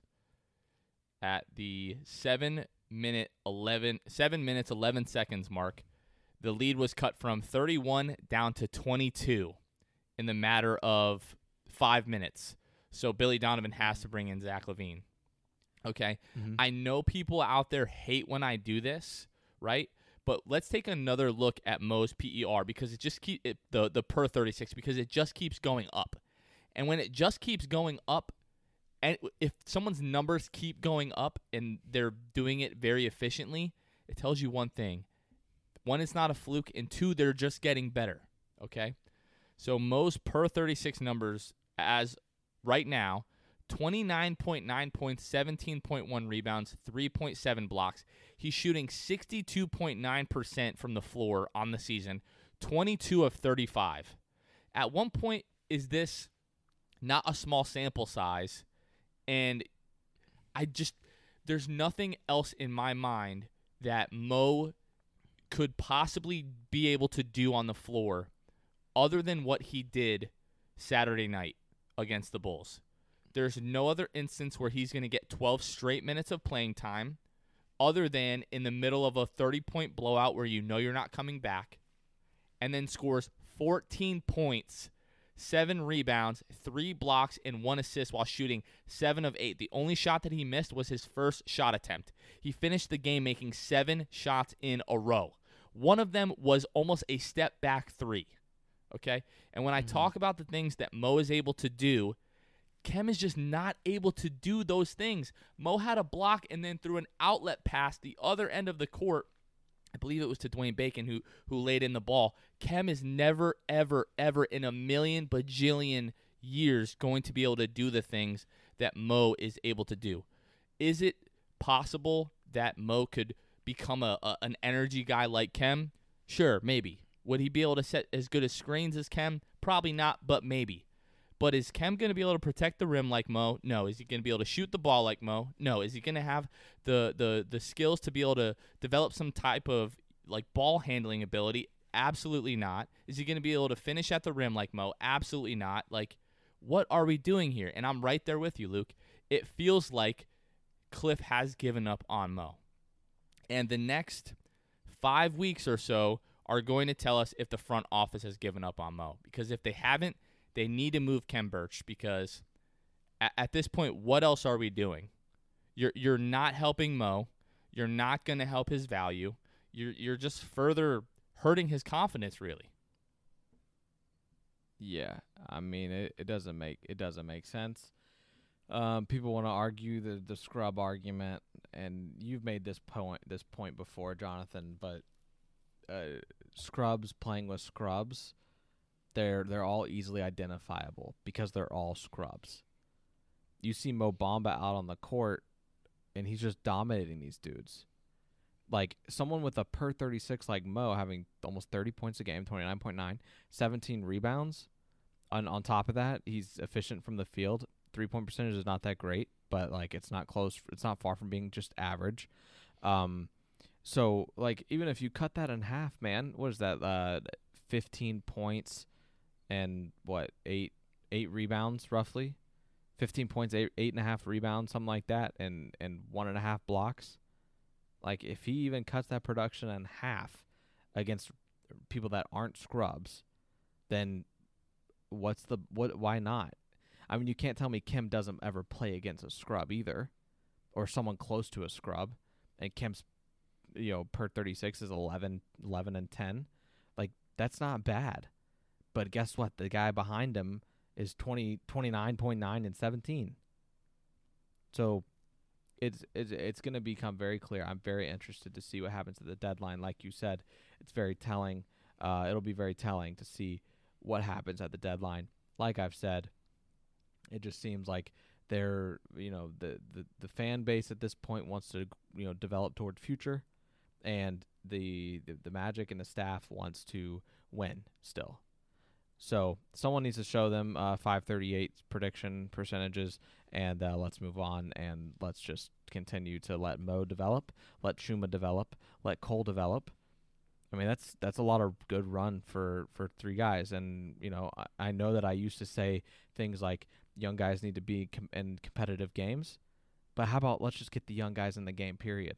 At the seven minute eleven, seven minutes eleven seconds mark, the lead was cut from thirty-one down to twenty-two in the matter of five minutes. So Billy Donovan has to bring in Zach LaVine. Okay? Mm-hmm. I know people out there hate when I do this, right? But let's take another look at Mo's P E R, because it just keep it, the the per thirty-six, because it just keeps going up. And when it just keeps going up, and if someone's numbers keep going up and they're doing it very efficiently, it tells you one thing. One, it's not a fluke, and two, they're just getting better. Okay? So Mo's per thirty-six numbers as right now, twenty-nine point nine points, seventeen point one rebounds, three point seven blocks. He's shooting sixty-two point nine percent from the floor on the season, twenty-two of thirty-five. At one point, is this not a small sample size? And I just, there's nothing else in my mind that Mo could possibly be able to do on the floor other than what he did Saturday night against the Bulls. There's no other instance where he's going to get twelve straight minutes of playing time other than in the middle of a thirty-point blowout where you know you're not coming back, and then scores fourteen points seven rebounds, three blocks, and one assist while shooting seven of eight. The only shot that he missed was his first shot attempt. He finished the game making seven shots in a row. One of them was almost a step back three. Okay? And when I mm-hmm. talk about the things that Mo is able to do, Kem is just not able to do those things. Mo had a block and then threw an outlet pass the other end of the court. I believe it was to Dwayne Bacon who who laid in the ball. Kem is never, ever, ever in a million bajillion years going to be able to do the things that Mo is able to do. Is it possible that Mo could become a, a an energy guy like Kem? Sure, maybe. Would he be able to set as good as screens as Kem? Probably not, but maybe. But is Kem going to be able to protect the rim like Mo? No. Is he going to be able to shoot the ball like Mo? No. Is he going to have the, the the skills to be able to develop some type of like ball handling ability? Absolutely not. Is he going to be able to finish at the rim like Mo? Absolutely not. Like, what are we doing here? And I'm right there with you, Luke. It feels like Cliff has given up on Mo. And the next five weeks or so are going to tell us if the front office has given up on Mo. Because if they haven't, they need to move Khem Birch, because at, at this point, what else are we doing? You're you're not helping Mo. You're not going to help his value. You're you're just further hurting his confidence, really. Yeah, I mean it, it doesn't make it doesn't make sense. Um, people want to argue the the scrub argument, and you've made this point this point before, Jonathan. But uh, scrubs playing with scrubs, they're they're all easily identifiable because they're all scrubs. You see Mo Bamba out on the court, and he's just dominating these dudes. Like, someone with a per thirty-six like Mo having almost thirty points a game, twenty-nine point nine, seventeen rebounds. On on top of that, he's efficient from the field. Three-point percentage is not that great, but, like, it's not close. It's not far from being just average. Um, so, like, even if you cut that in half, man, what is that? Uh, fifteen points and, what, eight eight rebounds, roughly? fifteen points, eight, eight and a half rebounds, something like that, and, and one and a half blocks. Like, if he even cuts that production in half against people that aren't scrubs, then what's the what? Why not? I mean, you can't tell me Khem doesn't ever play against a scrub either, or someone close to a scrub. And Khem's, you know, per thirty-six is eleven, eleven and ten. Like, that's not bad. But guess what? The guy behind him is twenty, twenty-nine point nine and seventeen. So It's it's it's going to become very clear. I'm very interested to see what happens at the deadline. Like you said, it's very telling. Uh, it'll be very telling to see what happens at the deadline. Like I've said, it just seems like they're, you know, the, the, the fan base at this point wants to, you know, develop toward future, and the, the the Magic and the staff wants to win still. So someone needs to show them uh, five thirty-eight prediction percentages, and uh, let's move on, and let's just continue to let Mo develop, let Chuma develop, let Cole develop. I mean, that's that's a lot of good run for, for three guys. And, you know, I, I know that I used to say things like young guys need to be com- in competitive games, but how about let's just get the young guys in the game, period.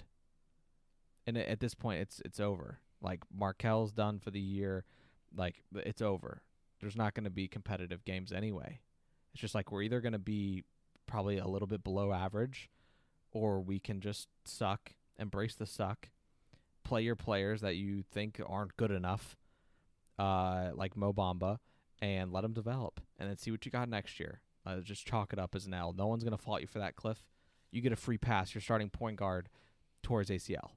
And at this point, it's it's over. Like, Markel's done for the year. Like, it's over. There's not going to be competitive games anyway. It's just like we're either going to be probably a little bit below average, or we can just suck, embrace the suck, play your players that you think aren't good enough, uh, like Mo Bamba, and let them develop, and then see what you got next year. Uh, just chalk it up as an L. No one's going to fault you for that, Cliff. You get a free pass. You're starting point guard towards A C L.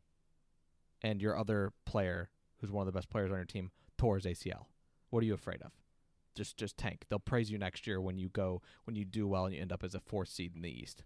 And your other player, who's one of the best players on your team, towards A C L. What are you afraid of? Just just tank. They'll praise you next year when you go when you do well and you end up as a fourth seed in the East.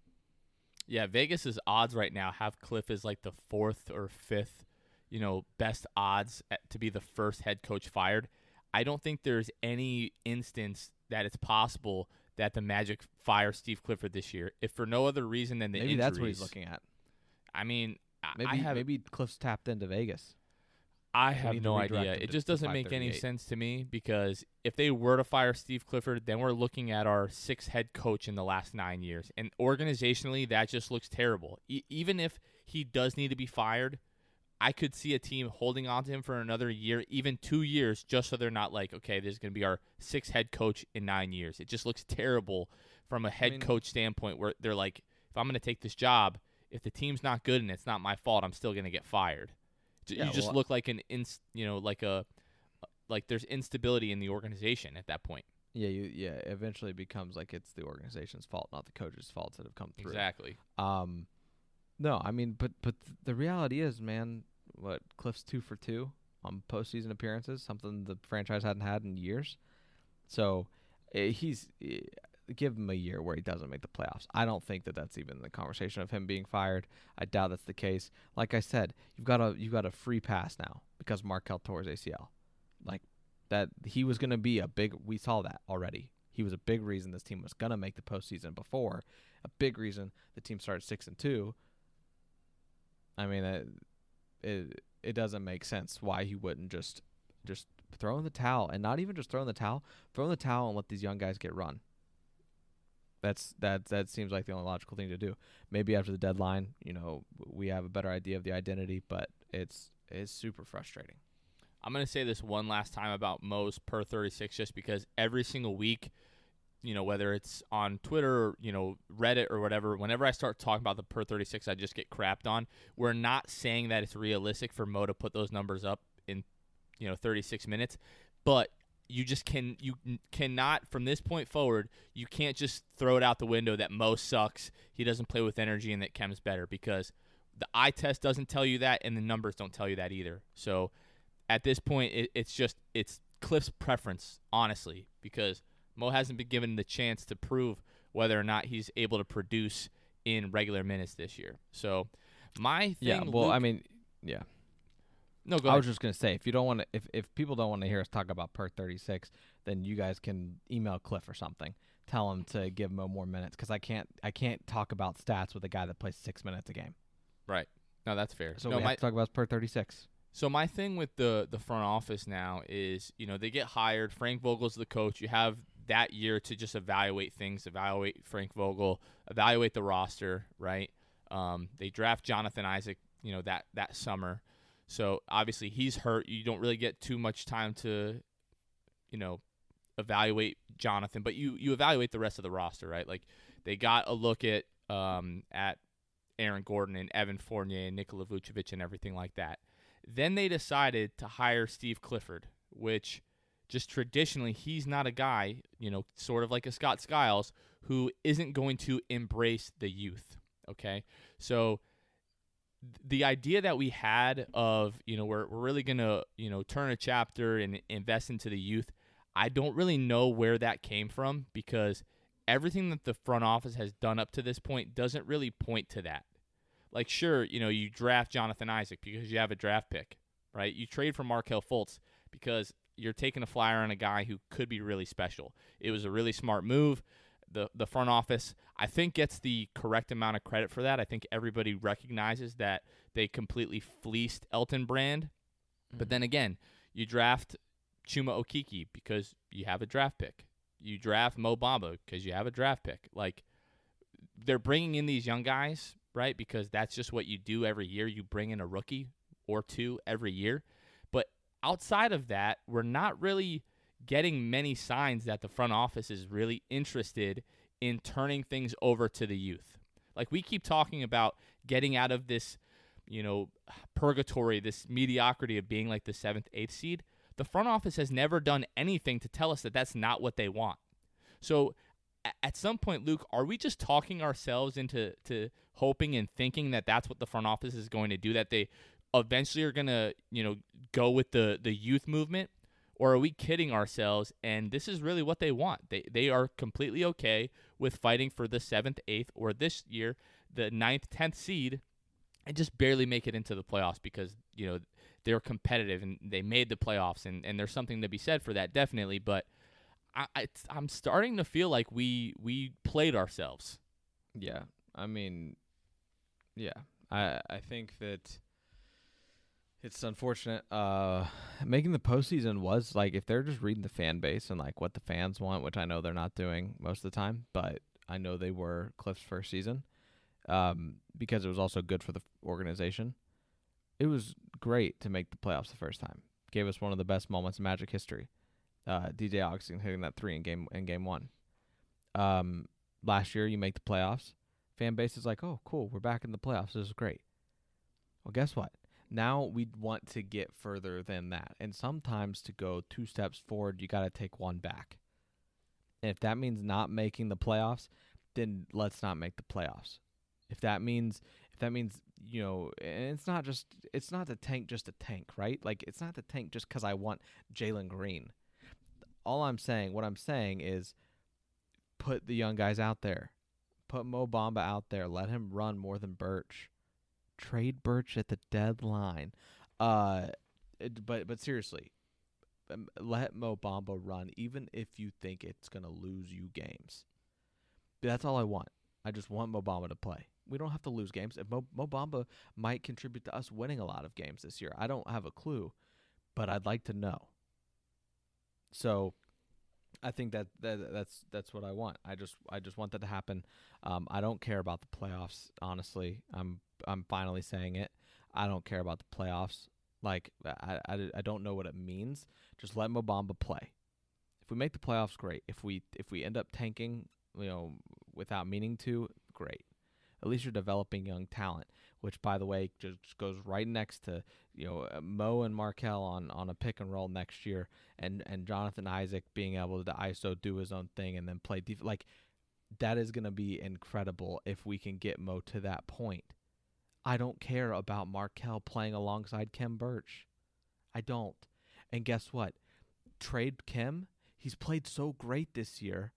Yeah, Vegas's odds right now have Cliff as like the fourth or fifth, you know, best odds at, to be the first head coach fired. I don't think there's any instance that it's possible that the Magic fire Steve Clifford this year, if for no other reason than the maybe injuries. That's what he's looking at. I mean, maybe I have, maybe Cliff's tapped into Vegas. I have no idea. It just doesn't make any sense to me, because if they were to fire Steve Clifford, then we're looking at our sixth head coach in the last nine years. And organizationally, that just looks terrible. E- even if he does need to be fired, I could see a team holding on to him for another year, even two years, just so they're not like, okay, this is going to be our sixth head coach in nine years. It just looks terrible from a head I mean, coach standpoint where they're like, if I'm going to take this job, if the team's not good and it's not my fault, I'm still going to get fired. Yeah, you just well, look like an, ins, you know, like a, like there's instability in the organization at that point. Yeah, you yeah. Eventually, it becomes like it's the organization's fault, not the coach's faults that have come through. Exactly. Um, no, I mean, but but the reality is, man, what Cliff's two for two on postseason appearances, something the franchise hadn't had in years. So uh, he's uh, give him a year where he doesn't make the playoffs. I don't think that that's even the conversation of him being fired. I doubt that's the case. Like I said, you've got a you've got a free pass now because Markelle tore his A C L. Like that, he was going to be a big. We saw that already. He was a big reason this team was going to make the postseason before. A big reason the team started six and two. I mean, it, it it doesn't make sense why he wouldn't just just throw in the towel, and not even just throw in the towel, throw in the towel and let these young guys get run. That's that that seems like the only logical thing to do. Maybe after the deadline, you know, we have a better idea of the identity, but it's it's super frustrating. I'm going to say this one last time about Mo's per thirty-six, just because every single week, you know, whether it's on Twitter or, you know, Reddit or whatever, whenever I start talking about the per thirty-six, I just get crapped on. We're not saying that it's realistic for Mo to put those numbers up in, you know, thirty-six minutes, but you just can you cannot from this point forward, you can't just throw it out the window that Mo sucks, he doesn't play with energy, and that Kem's better, because the eye test doesn't tell you that, and the numbers don't tell you that either. So at this point, it, it's just it's Cliff's preference, honestly, because Mo hasn't been given the chance to prove whether or not he's able to produce in regular minutes this year. So my thing, yeah, well, Luke, I mean, yeah. No, go I ahead. was just gonna say, if you don't want to, if if people don't want to hear us talk about per thirty-six, then you guys can email Cliff or something, tell him to give Mo more minutes, because I can't I can't talk about stats with a guy that plays six minutes a game. Right. No, that's fair. So no, we my, have to talk about per thirty-six. So my thing with the the front office now is, you know, they get hired. Frank Vogel's the coach. You have that year to just evaluate things, evaluate Frank Vogel, evaluate the roster, right? Um, they draft Jonathan Isaac, you know, that that summer. So obviously he's hurt. You don't really get too much time to, you know, evaluate Jonathan, but you you evaluate the rest of the roster, right? Like they got a look at um at Aaron Gordon and Evan Fournier and Nikola Vucevic and everything like that. Then they decided to hire Steve Clifford, which just traditionally he's not a guy, you know, sort of like a Scott Skiles, who isn't going to embrace the youth, okay? So th- the idea that we had of, you know, we're, we're really going to, you know, turn a chapter and invest into the youth, I don't really know where that came from, because everything that the front office has done up to this point doesn't really point to that. Like, sure, you know, you draft Jonathan Isaac because you have a draft pick, right? You trade for Markelle Fultz because you're taking a flyer on a guy who could be really special. It was a really smart move. The the front office, I think, gets the correct amount of credit for that. I think everybody recognizes that they completely fleeced Elton Brand. Mm-hmm. But then again, you draft Chuma Okeke because you have a draft pick. You draft Mo Bamba because you have a draft pick. Like, they're bringing in these young guys, right? Because that's just what you do every year. You bring in a rookie or two every year. But outside of that, we're not really getting many signs that the front office is really interested in turning things over to the youth. Like, we keep talking about getting out of this, you know, purgatory, this mediocrity of being like the seventh, eighth seed. The front office has never done anything to tell us that that's not what they want. So at some point, Luke, are we just talking ourselves into to hoping and thinking that that's what the front office is going to do, that they eventually are going to, you know, go with the, the youth movement? Or are we kidding ourselves, and this is really what they want? They they are completely okay with fighting for the seventh, eighth, or this year, the ninth, tenth seed, and just barely make it into the playoffs because, you know, they're competitive and they made the playoffs, and, and there's something to be said for that, definitely. But I, I, I'm starting to feel like we we played ourselves. Yeah, I mean, yeah, I I think that it's unfortunate. Uh, making the postseason was like, if they're just reading the fan base and like what the fans want, which I know they're not doing most of the time, but I know they were Cliff's first season, um, because it was also good for the organization. It was great to make the playoffs the first time. Gave us one of the best moments in Magic history. Uh, D J Augustin hitting that three in game in game one. Um, last year you make the playoffs. Fan base is like, oh, cool, we're back in the playoffs. This is great. Well, guess what? Now we want to get further than that. And sometimes to go two steps forward, you got to take one back. And if that means not making the playoffs, then let's not make the playoffs. If that means if that means, you know, and it's not just it's not the tank just a tank, right? Like it's not the tank just cuz I want Jalen Green. All I'm saying, what I'm saying is put the young guys out there. Put Mo Bamba out there. Let him run more than Birch. Trade Birch at the deadline. Uh, it, but but seriously, um, let Mo Bamba run, even if you think it's gonna lose you games. That's all I want. I just want Mo Bamba to play. We don't have to lose games. If Mo, Mo Bamba might contribute to us winning a lot of games this year. I don't have a clue, but I'd like to know. So I think that, that that's that's what I want. I just I just want that to happen. Um, I don't care about the playoffs. Honestly, I'm I'm finally saying it. I don't care about the playoffs. Like I, I, I don't know what it means. Just let Mo Bamba play. If we make the playoffs, great. If we if we end up tanking, you know, without meaning to, great. At least you're developing young talent, which, by the way, just goes right next to, you know, Mo and Markelle on, on a pick and roll next year, and, and Jonathan Isaac being able to I S O, do his own thing, and then play def- like that is going to be incredible if we can get Mo to that point. I don't care about Markelle playing alongside Khem Birch. I don't. And guess what? Trade Khem. He's played so great this year.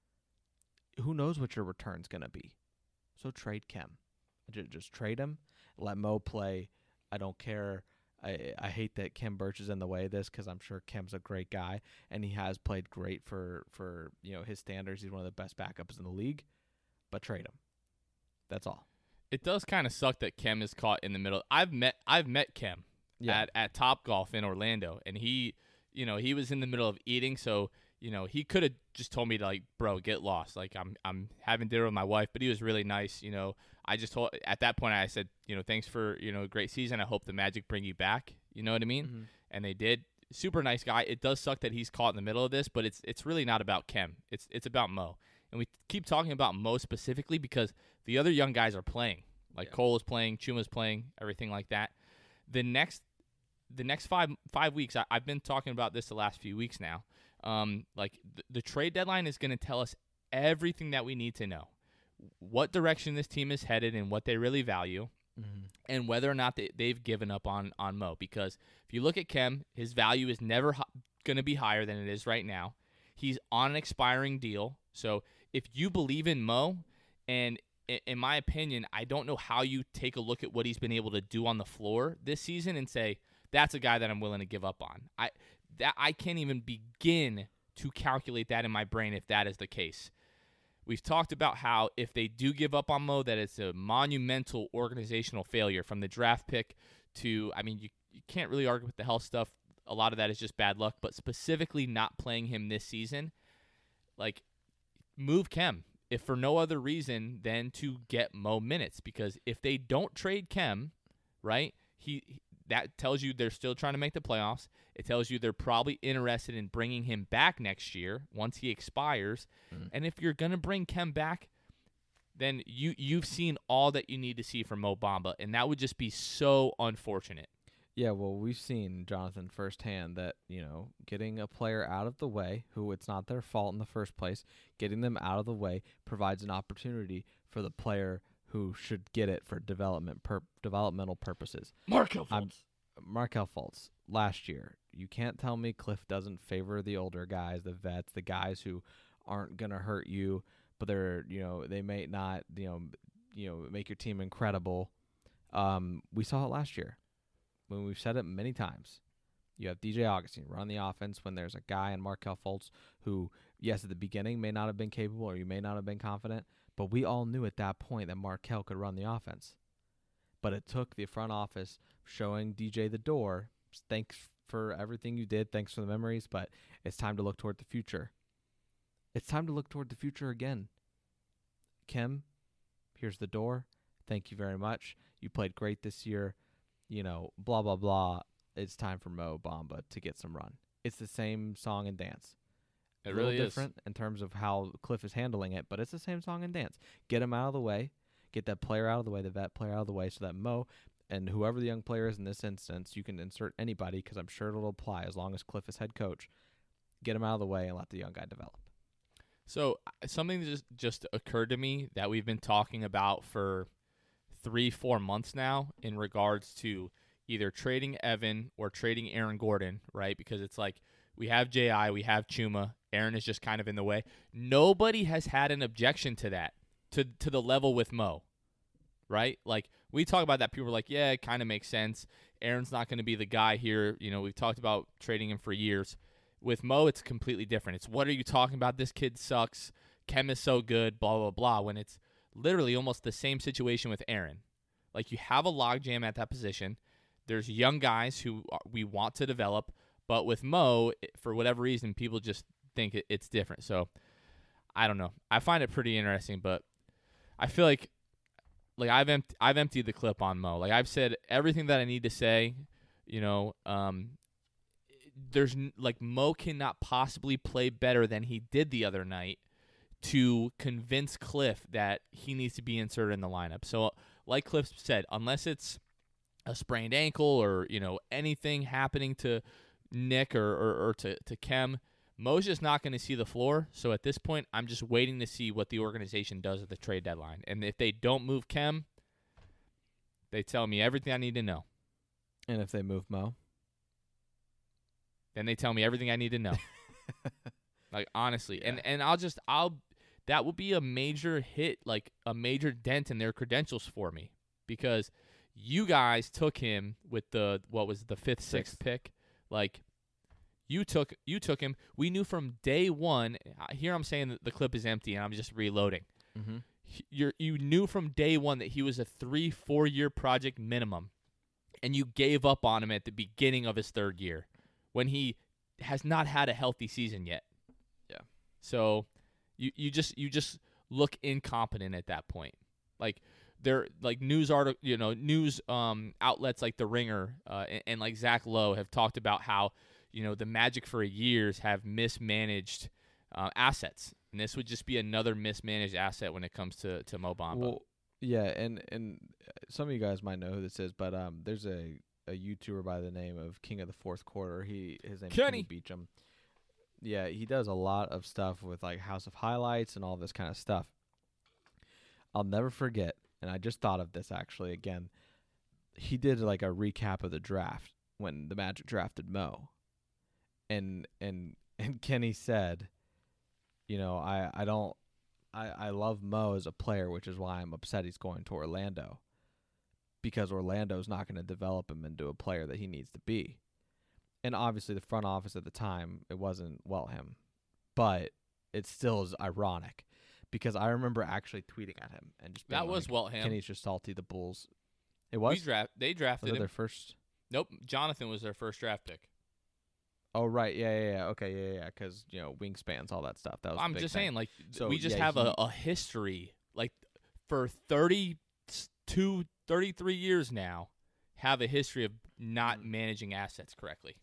Who knows what your return's going to be? So trade Khem. Just, just trade him. Let Mo play. I don't care. I I hate that Khem Birch is in the way of this because I'm sure Khem's a great guy and he has played great for, for you know his standards. He's one of the best backups in the league. But trade him. That's all. It does kind of suck that Khem is caught in the middle. I've met I've met Khem Yeah. at at Topgolf in Orlando, and he you know he was in the middle of eating, so. You know, he could have just told me to, like, bro, get lost. Like, I'm I'm having dinner with my wife, but he was really nice. You know, I just told, at that point, I said, you know, thanks for, you know, a great season. I hope the Magic bring you back. You know what I mean? Mm-hmm. And they did. Super nice guy. It does suck that he's caught in the middle of this, but it's it's really not about Khem. It's it's about Mo. And we keep talking about Mo specifically because the other young guys are playing. Like, Yeah. Cole is playing, Chuma's playing, everything like that. The next the next five five weeks, I, I've been talking about this the last few weeks now. Um, like th- the trade deadline is going to tell us everything that we need to know, what direction this team is headed and what they really value, Mm-hmm. and whether or not they, they've given up on, on Mo. Because if you look at Khem, his value is never h- going to be higher than it is right now. He's on an expiring deal. So if you believe in Mo, and i- in my opinion, I don't know how you take a look at what he's been able to do on the floor this season and say, that's a guy that I'm willing to give up on. I that I can't even begin to calculate that in my brain if that is the case. We've talked about how if they do give up on Mo, that it's a monumental organizational failure from the draft pick to, I mean, you, you can't really argue with the health stuff. A lot of that is just bad luck, but specifically not playing him this season, like, move Khem, if for no other reason than to get Mo minutes. Because if they don't trade Khem, right, he that tells you they're still trying to make the playoffs. It tells you they're probably interested in bringing him back next year once he expires. Mm. And if you're going to bring Khem back, then you, you've seen all that you need to see from Mo Bamba, and that would just be so unfortunate. Yeah, well, we've seen, Jonathan, firsthand that, you know, getting a player out of the way, who it's not their fault in the first place, getting them out of the way provides an opportunity for the player who should get it for development per- developmental purposes. Markelle I'm- Fultz. Markelle Fultz, last year, you can't tell me Cliff doesn't favor the older guys, the vets, the guys who aren't going to hurt you, but they're, you know, they may not, you know, you know, make your team incredible. Um, we saw it last year. When we've said it many times, you have D J Augustin run the offense when there's a guy in Markelle Fultz who, yes, at the beginning may not have been capable or you may not have been confident, but we all knew at that point that Markelle could run the offense. But it took the front office showing D J the door. Thanks for everything you did. Thanks for the memories, but it's time to look toward the future. It's time to look toward the future again. Khem, here's the door. Thank you very much. You played great this year. You know, blah, blah, blah. it's time for Mo Bamba to get some run. It's the same song and dance. It a really little is. different in terms of how Cliff is handling it, but it's the same song and dance. Get him out of the way. Get that player out of the way, the vet player out of the way, so that Mo and whoever the young player is in this instance, you can insert anybody because I'm sure it'll apply as long as Cliff is head coach. Get him out of the way and let the young guy develop. So uh, something just just occurred to me that we've been talking about for three, four months now in regards to either trading Evan or trading Aaron Gordon, right? Because it's like we have J I, we have Chuma. Aaron is just kind of in the way. Nobody has had an objection to that, to to the level with Mo, right? Like, we talk about that. People are like, yeah, it kind of makes sense. Aaron's not going to be the guy here. You know, we've talked about trading him for years. With Mo, it's completely different. It's, what are you talking about? This kid sucks. Kem is so good, blah, blah, blah, when it's literally almost the same situation with Aaron. Like, you have a logjam at that position. There's young guys who are, we want to develop. But with Mo, for whatever reason, people just think it, it's different. So, I don't know. I find it pretty interesting, but I feel like like I've empt- I've emptied the clip on Mo. Like, I've said everything that I need to say. You know, um, there's n- like Mo cannot possibly play better than he did the other night to convince Cliff that he needs to be inserted in the lineup. So, like Cliff said, unless it's a sprained ankle or, you know, anything happening to Nick or, or, or to, to Kem, Mo's just not going to see the floor. So at this point, I'm just waiting to see what the organization does at the trade deadline. And if they don't move Kem, they tell me everything I need to know. And if they move Mo? Then they tell me everything I need to know. Like, honestly. Yeah. And and I'll just, I'll, that would be a major hit, like a major dent in their credentials for me. Because you guys took him with the, what was it, the fifth, sixth, sixth pick. Like, You took you took him. We knew from day one. Here I'm saying that the clip is empty, and I'm just reloading. Mm-hmm. You you knew from day one that he was a three, four year project minimum, and you gave up on him at the beginning of his third year, when he has not had a healthy season yet. Yeah. So, you you just you just look incompetent at that point. Like, there, like news article, you know, news um outlets like The Ringer uh, and, and like Zach Lowe have talked about how, you know, the Magic for years have mismanaged uh, assets, and this would just be another mismanaged asset when it comes to, to Mo Bamba. Well, yeah, and and some of you guys might know who this is, but um, there's a, a YouTuber by the name of King of the Fourth Quarter. He his name is Kenny. Kenny Beecham. Yeah, he does a lot of stuff with like House of Highlights and all this kind of stuff. I'll never forget, and I just thought of this actually again. He did like a recap of the draft when the Magic drafted Mo. And and and Kenny said, you know, I, I don't I, I love Mo as a player, which is why I'm upset he's going to Orlando. Because Orlando's not going to develop him into a player that he needs to be. And obviously the front office at the time, it wasn't Weltham. But it still is ironic. Because I remember actually tweeting at him and just being That was like, Weltham. Kenny's just salty the Bulls. It was? We draft, they drafted was it him. their first? Nope, Jonathan was their first draft pick. Oh, right. Yeah, yeah, yeah. Okay, yeah, yeah. Because, you know, wingspans, all that stuff. That was. I'm the big just thing. saying, like, So, we just yeah, have he- a, a history, like, for thirty-two, thirty-three years now, have a history of not Mm. managing assets correctly.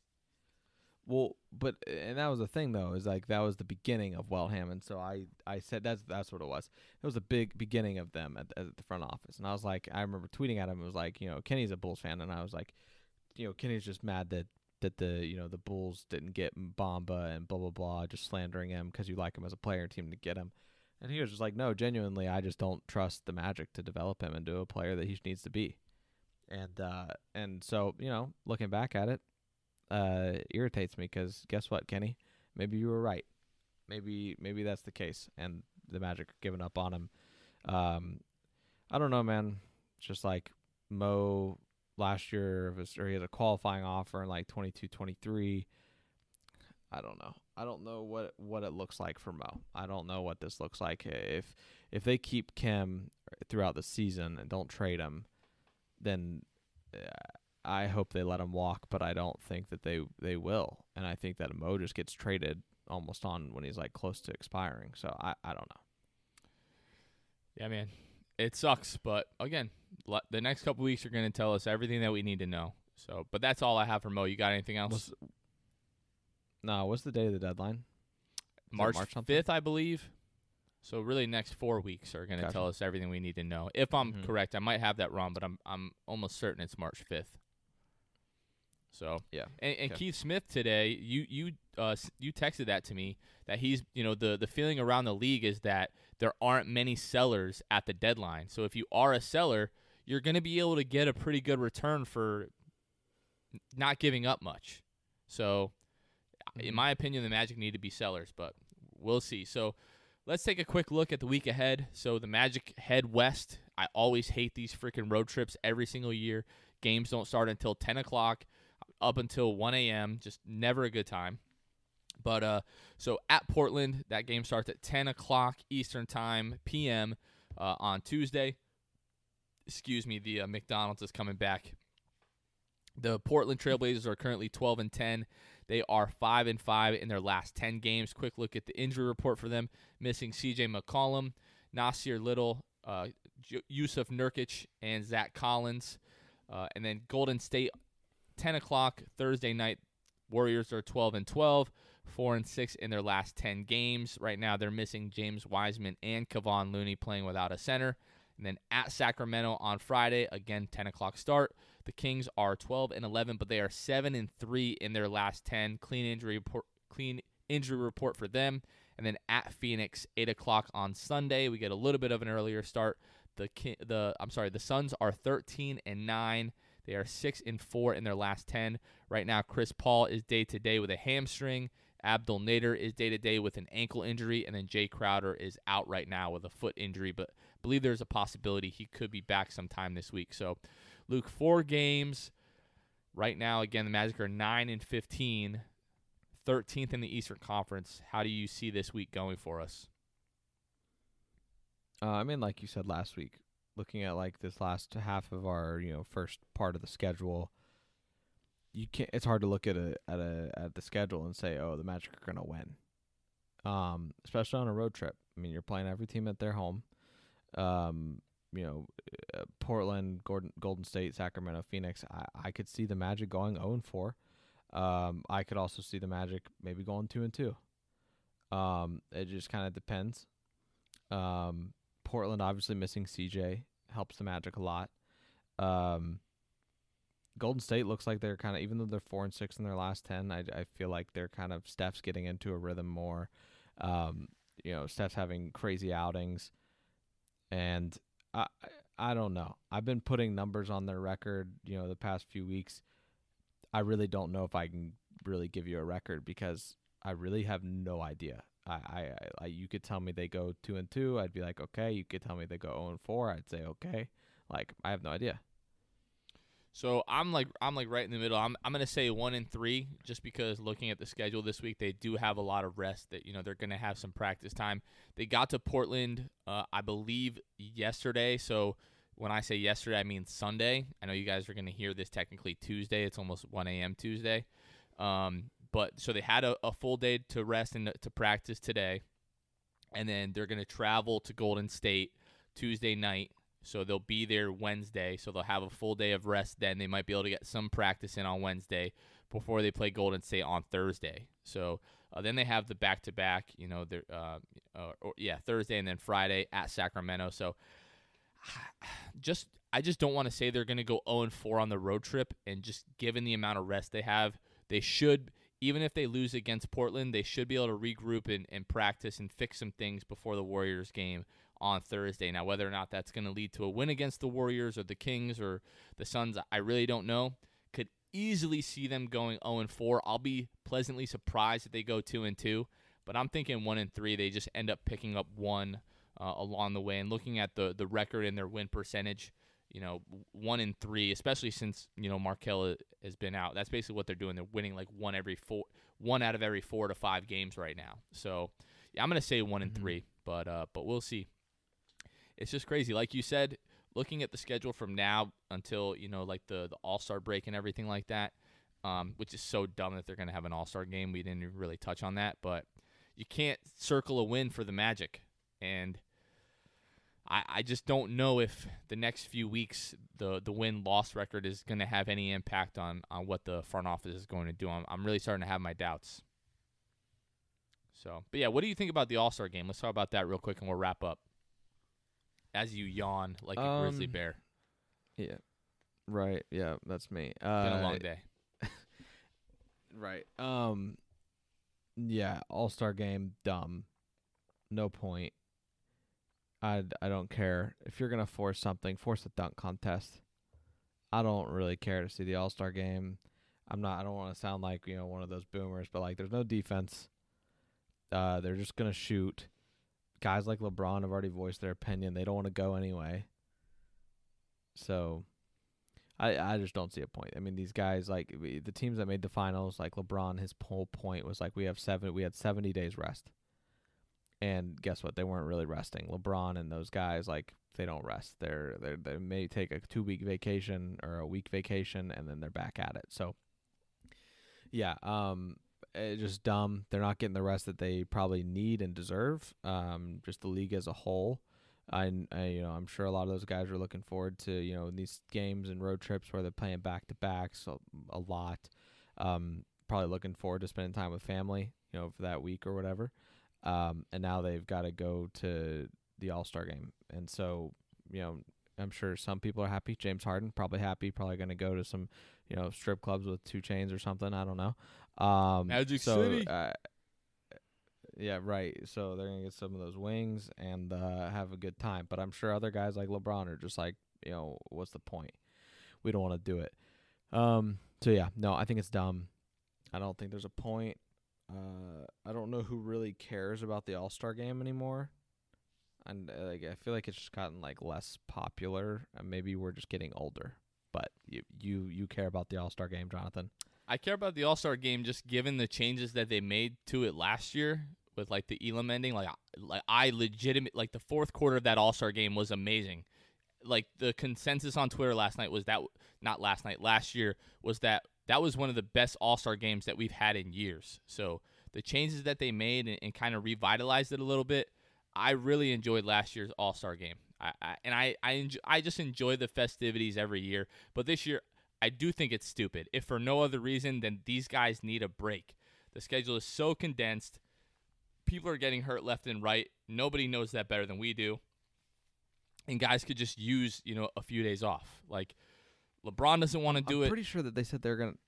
Well, but and that was the thing though, is like that was the beginning of Weltham, and so I, I said that's that's what it was. It was a big beginning of them at, at the front office, and I was like, I remember tweeting at him. It was like, you know, Kenny's a Bulls fan, and I was like, you know, Kenny's just mad that that the you know the Bulls didn't get Bamba and blah blah blah, just slandering him because you like him as a player team to get him. And he was just like, no, genuinely, I just don't trust the Magic to develop him into a player that he needs to be. And uh, and so you know, looking back at it. Uh, irritates me because guess what, Kenny? Maybe you were right. Maybe maybe that's the case, and the Magic are giving up on him. Um, I don't know, man. It's just like Mo last year, was, or he has a qualifying offer in like twenty-two, twenty-three. I don't know. I don't know what what it looks like for Mo. I don't know what this looks like. If if they keep Kem throughout the season and don't trade him, then. Uh, I hope they let him walk, but I don't think that they, they will. And I think that Mo just gets traded almost on when he's like close to expiring. So I, I don't know. Yeah, man. It sucks, but again, le- the next couple weeks are going to tell us everything that we need to know. So, but that's all I have for Mo. You got anything else? What's, no, what's the day of the deadline? Is March March something? fifth, I believe. So really, next four weeks are going to Gotcha. tell us everything we need to know. If I'm Mhm. correct, I might have that wrong, but I'm I'm almost certain it's March fifth. So Yeah. and, and Okay. Keith Smith today, you you uh s- you texted that to me that he's you know the the feeling around the league is that there aren't many sellers at the deadline. So if you are a seller, you're going to be able to get a pretty good return for n- not giving up much. So in Mhm. my opinion, the Magic need to be sellers, but we'll see. So let's take a quick look at the week ahead. So the Magic head west. I always hate these freaking road trips every single year. Games don't start until ten o'clock up until one a.m. Just never a good time. But uh, so at Portland, that game starts at ten o'clock Eastern time, P M uh, on Tuesday. Excuse me, the uh, McDonald's is coming back. The Portland Trailblazers are currently twelve and ten. They are five and five in their last ten games. Quick look at the injury report for them: missing C J McCollum, Nasir Little, uh, J- Yusuf Nurkic, and Zach Collins. Uh, and then Golden State, ten o'clock Thursday night. Warriors are twelve and twelve, four and six in their last ten games. Right now, they're missing James Wiseman and Kevon Looney, playing without a center. And then at Sacramento on Friday, again ten o'clock start. The Kings are twelve and eleven, but they are seven and three in their last ten. Clean injury report, clean injury report for them. And then at Phoenix, eight o'clock on Sunday, we get a little bit of an earlier start. The Ki- the I'm sorry, the Suns are thirteen and nine. They are six and four in their last ten. Right now, Chris Paul is day to day with a hamstring. Abdul Nader is day to day with an ankle injury, and then Jay Crowder is out right now with a foot injury. But I believe there's a possibility he could be back sometime this week. So, Luke, four games right now. Again, the Magic are nine and fifteen, thirteenth in the Eastern Conference. How do you see this week going for us? Uh, I mean, like you said last week, looking at like this last half of our, you know, first part of the schedule, you can't. It's hard to look at a at a at the schedule and say, oh, the Magic are gonna win. Um, especially on a road trip. I mean, you're playing every team at their home. Um, you know, uh, Portland, Gordon, Golden State, Sacramento, Phoenix. I I could see the Magic going zero and four. Um, I could also see the Magic maybe going two and two. Um, it just kind of depends. Um, Portland obviously missing C J helps the Magic a lot. Um, Golden State looks like they're kind of, even though they're four and six in their last ten, I, I feel like they're kind of, Steph's getting into a rhythm more. Um, you know, Steph's having crazy outings, and I I don't know. I've been putting numbers on their record, you know, the past few weeks. I really don't know if I can really give you a record because I really have no idea. I, I, I you could tell me they go two and two, I'd be like, okay. You could tell me they go zero and four, I'd say okay. Like, I have no idea. So I'm like I'm like right in the middle. I'm I'm gonna say one and three, just because looking at the schedule this week, they do have a lot of rest. That you know they're gonna have some practice time. They got to Portland, uh, I believe, yesterday. So when I say yesterday, I mean Sunday. I know you guys are gonna hear this technically Tuesday. It's almost one a.m. Tuesday. Um, but so they had a, a full day to rest and to practice today, and then they're gonna travel to Golden State Tuesday night. So they'll be there Wednesday. So they'll have a full day of rest then. They might be able to get some practice in on Wednesday before they play Golden State on Thursday. So uh, then they have the back-to-back, you know, they're, uh, uh, or, yeah, Thursday and then Friday at Sacramento. So just I just don't want to say they're going to go oh and four on the road trip. And just given the amount of rest they have, they should, even if they lose against Portland, they should be able to regroup and, and practice and fix some things before the Warriors game on Thursday. Now, whether or not that's going to lead to a win against the Warriors or the Kings or the Suns, I really don't know. Could easily see them going oh and four. I'll be pleasantly surprised if they go two and two, but I'm thinking one and three. They just end up picking up one uh, along the way. And looking at the the record and their win percentage, you know, one and three, especially since you know Markelle has been out. That's basically what they're doing. They're winning like one every four, one out of every four to five games right now. So yeah, I'm gonna say one and Mhm. three, but uh, but we'll see. It's just crazy. Like you said, looking at the schedule from now until, you know, like the, the All-Star break and everything like that, um, which is so dumb that they're going to have an All-Star game. We didn't really touch on that, but you can't circle a win for the Magic. And I, I just don't know if the next few weeks the the win loss record is going to have any impact on, on what the front office is going to do. I'm I'm really starting to have my doubts. So, but yeah, what do you think about the All-Star game? Let's talk about that real quick and we'll wrap up. As you yawn like a Um, grizzly bear. Yeah. Right. Yeah, that's me. Been Uh, a long day. Right. Um. Yeah. All Star game. Dumb. No point. I I don't care if you're gonna force something. Force a dunk contest. I don't really care to see the All Star game. I'm not. I don't want to sound like you know one of those boomers, but like there's no defense. Uh, they're just gonna shoot. Guys like LeBron have already voiced their opinion. They don't want to go anyway. So. I, I just don't see a point. I mean, these guys, like we, the teams that made the finals, like LeBron, his whole point was like we have seven, we had seventy days rest, and guess what? They weren't really resting. LeBron and those guys, like they don't rest. They're they they may take a two week vacation or a week vacation, and then they're back at it. So, yeah, um, it's just dumb. They're not getting the rest that they probably need and deserve. Um, just the league as a whole. I, I, you know, I'm sure a lot of those guys are looking forward to, you know, these games and road trips where they're playing back to back, so a lot. Um, probably looking forward to spending time with family, you know, for that week or whatever. Um, and now they've got to go to the All-Star game, and so, you know, I'm sure some people are happy. James Harden probably happy, probably going to go to some, you know, strip clubs with two chains or something. I don't know. Um, Magic so, City. Uh, Yeah, right. So they're gonna get some of those wings and uh, have a good time. But I'm sure other guys like LeBron are just like, you know, what's the point? We don't want to do it. Um. So yeah, no, I think it's dumb. I don't think there's a point. Uh, I don't know who really cares about the All Star game anymore. And uh, like, I feel like it's just gotten like less popular. And maybe we're just getting older. But you, you, you care about the All Star game, Jonathan? I care about the All-Star game just given the changes that they made to it last year with like the Elam ending. Like, like I legitimate like the fourth quarter of that All-Star game was amazing. Like the consensus on Twitter last night was that not last night, last year was that that was one of the best All-Star games that we've had in years. So the changes that they made and, and kind of revitalized it a little bit, I really enjoyed last year's All-Star game. I, I and I I, enjoy, I just enjoy the festivities every year. But this year, I do think it's stupid. If for no other reason than these guys need a break. The schedule is so condensed. People are getting hurt left and right. Nobody knows that better than we do. And guys could just use, you know, a few days off. Like, LeBron doesn't want to do I'm it. I'm pretty sure that they said they're going to.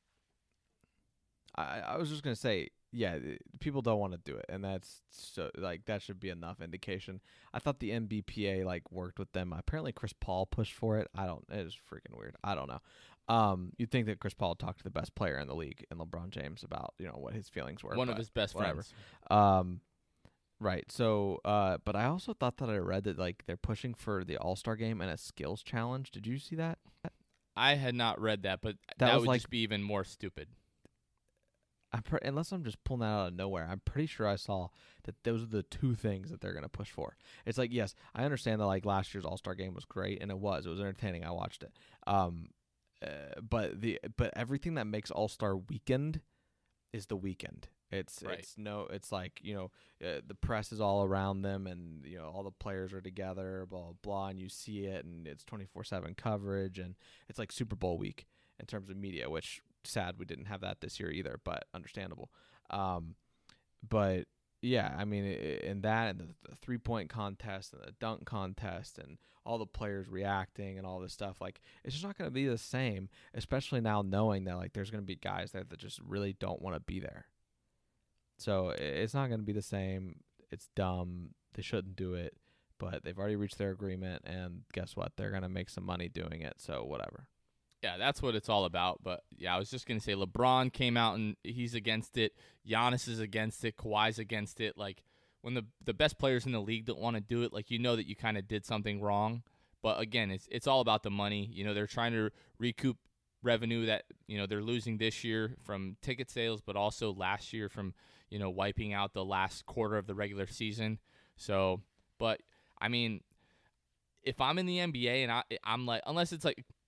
I I was just going to say, yeah, people don't want to do it. And that's, so like, that should be enough indication. I thought the N B P A, like, worked with them. Apparently, Chris Paul pushed for it. I don't, it was freaking weird. I don't know. Um, you'd think that Chris Paul talked to the best player in the league and LeBron James about, you know, what his feelings were. One of his best whatever. friends. Um, right. So, uh, but I also thought that I read that like they're pushing for the All-Star game and a skills challenge. Did you see that? I had not read that, but That that, was would like- just be even more stupid. I'm pre- unless I'm just pulling that out of nowhere, I'm pretty sure I saw that those are the two things that they're going to push for. It's like, yes, I understand that like last year's All-Star game was great, and it was. It was entertaining. I watched it. Um, uh, but the but everything that makes All-Star Weekend is the weekend. It's Right. it's no it's like, you know, uh, the press is all around them, and you know all the players are together, blah blah blah, and you see it, and it's twenty-four seven coverage, and it's like Super Bowl week in terms of media, which sad we didn't have that this year either, but understandable. Um, but yeah, I mean, i- in that and the, the three point contest and the dunk contest and all the players reacting and all this stuff, like it's just not going to be the same, especially now knowing that like there's going to be guys there that just really don't want to be there. So i- it's not going to be the same. It's dumb. They shouldn't do it, but they've already reached their agreement, and guess what? They're going to make some money doing it. So whatever. Yeah, that's what it's all about. But, yeah, I was just going to say LeBron came out and he's against it. Giannis is against it. Kawhi's against it. Like, when the the best players in the league don't want to do it, like, you know that you kind of did something wrong. But, again, it's it's all about the money. You know, they're trying to recoup revenue that, you know, they're losing this year from ticket sales, but also last year from, you know, wiping out the last quarter of the regular season. So, but, I mean, if I'm in the N B A and I, I'm like, unless it's like,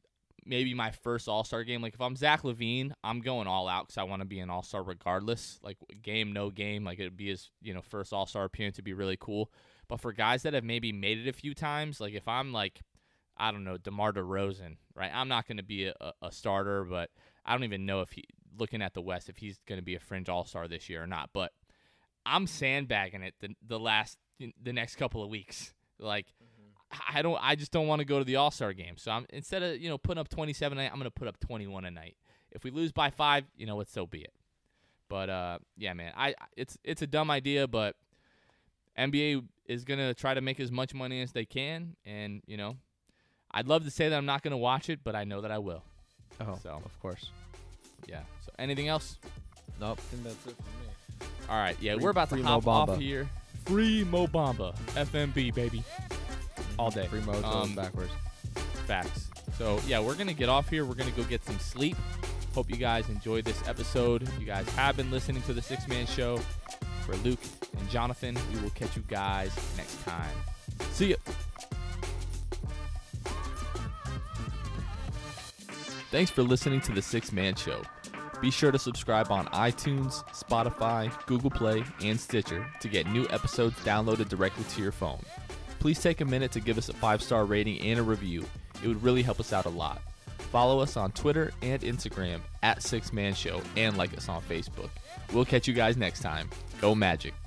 maybe my first All-Star game. Like if I'm Zach LaVine, I'm going all out because I want to be an All-Star regardless. Like game, no game, like it'd be his, you know, first All-Star appearance would be really cool. But for guys that have maybe made it a few times, like if I'm like, I don't know, DeMar DeRozan, right? I'm not going to be a, a starter, but I don't even know if he, looking at the West, if he's going to be a fringe All-Star this year or not. But I'm sandbagging it the, the last, the next couple of weeks. Like, I don't. I just don't want to go to the All-Star game. So I'm instead of you know putting up twenty-seven a night, I'm gonna put up twenty-one a night. If we lose by five, you know what, so be it. But uh, yeah, man, I it's it's a dumb idea, but N B A is gonna try to make as much money as they can, and you know, I'd love to say that I'm not gonna watch it, but I know that I will. Oh, so of course. Yeah. So anything else? Nope. I think that's it for me. All right. Yeah, Free- we're about to free hop Mo off Bamba. here. Free Mo Bamba, F M B baby. All day. Free mode Um, backwards. Facts. So, yeah, we're going to get off here. We're going to go get some sleep. Hope you guys enjoyed this episode. You guys have been listening to the Six Man Show. For Luke and Jonathan, we will catch you guys next time. See ya. Thanks for listening to the Six Man Show. Be sure to subscribe on iTunes, Spotify, Google Play, and Stitcher to get new episodes downloaded directly to your phone. Please take a minute to give us a five-star rating and a review. It would really help us out a lot. Follow us on Twitter and Instagram at Six Man Show and like us on Facebook. We'll catch you guys next time. Go Magic.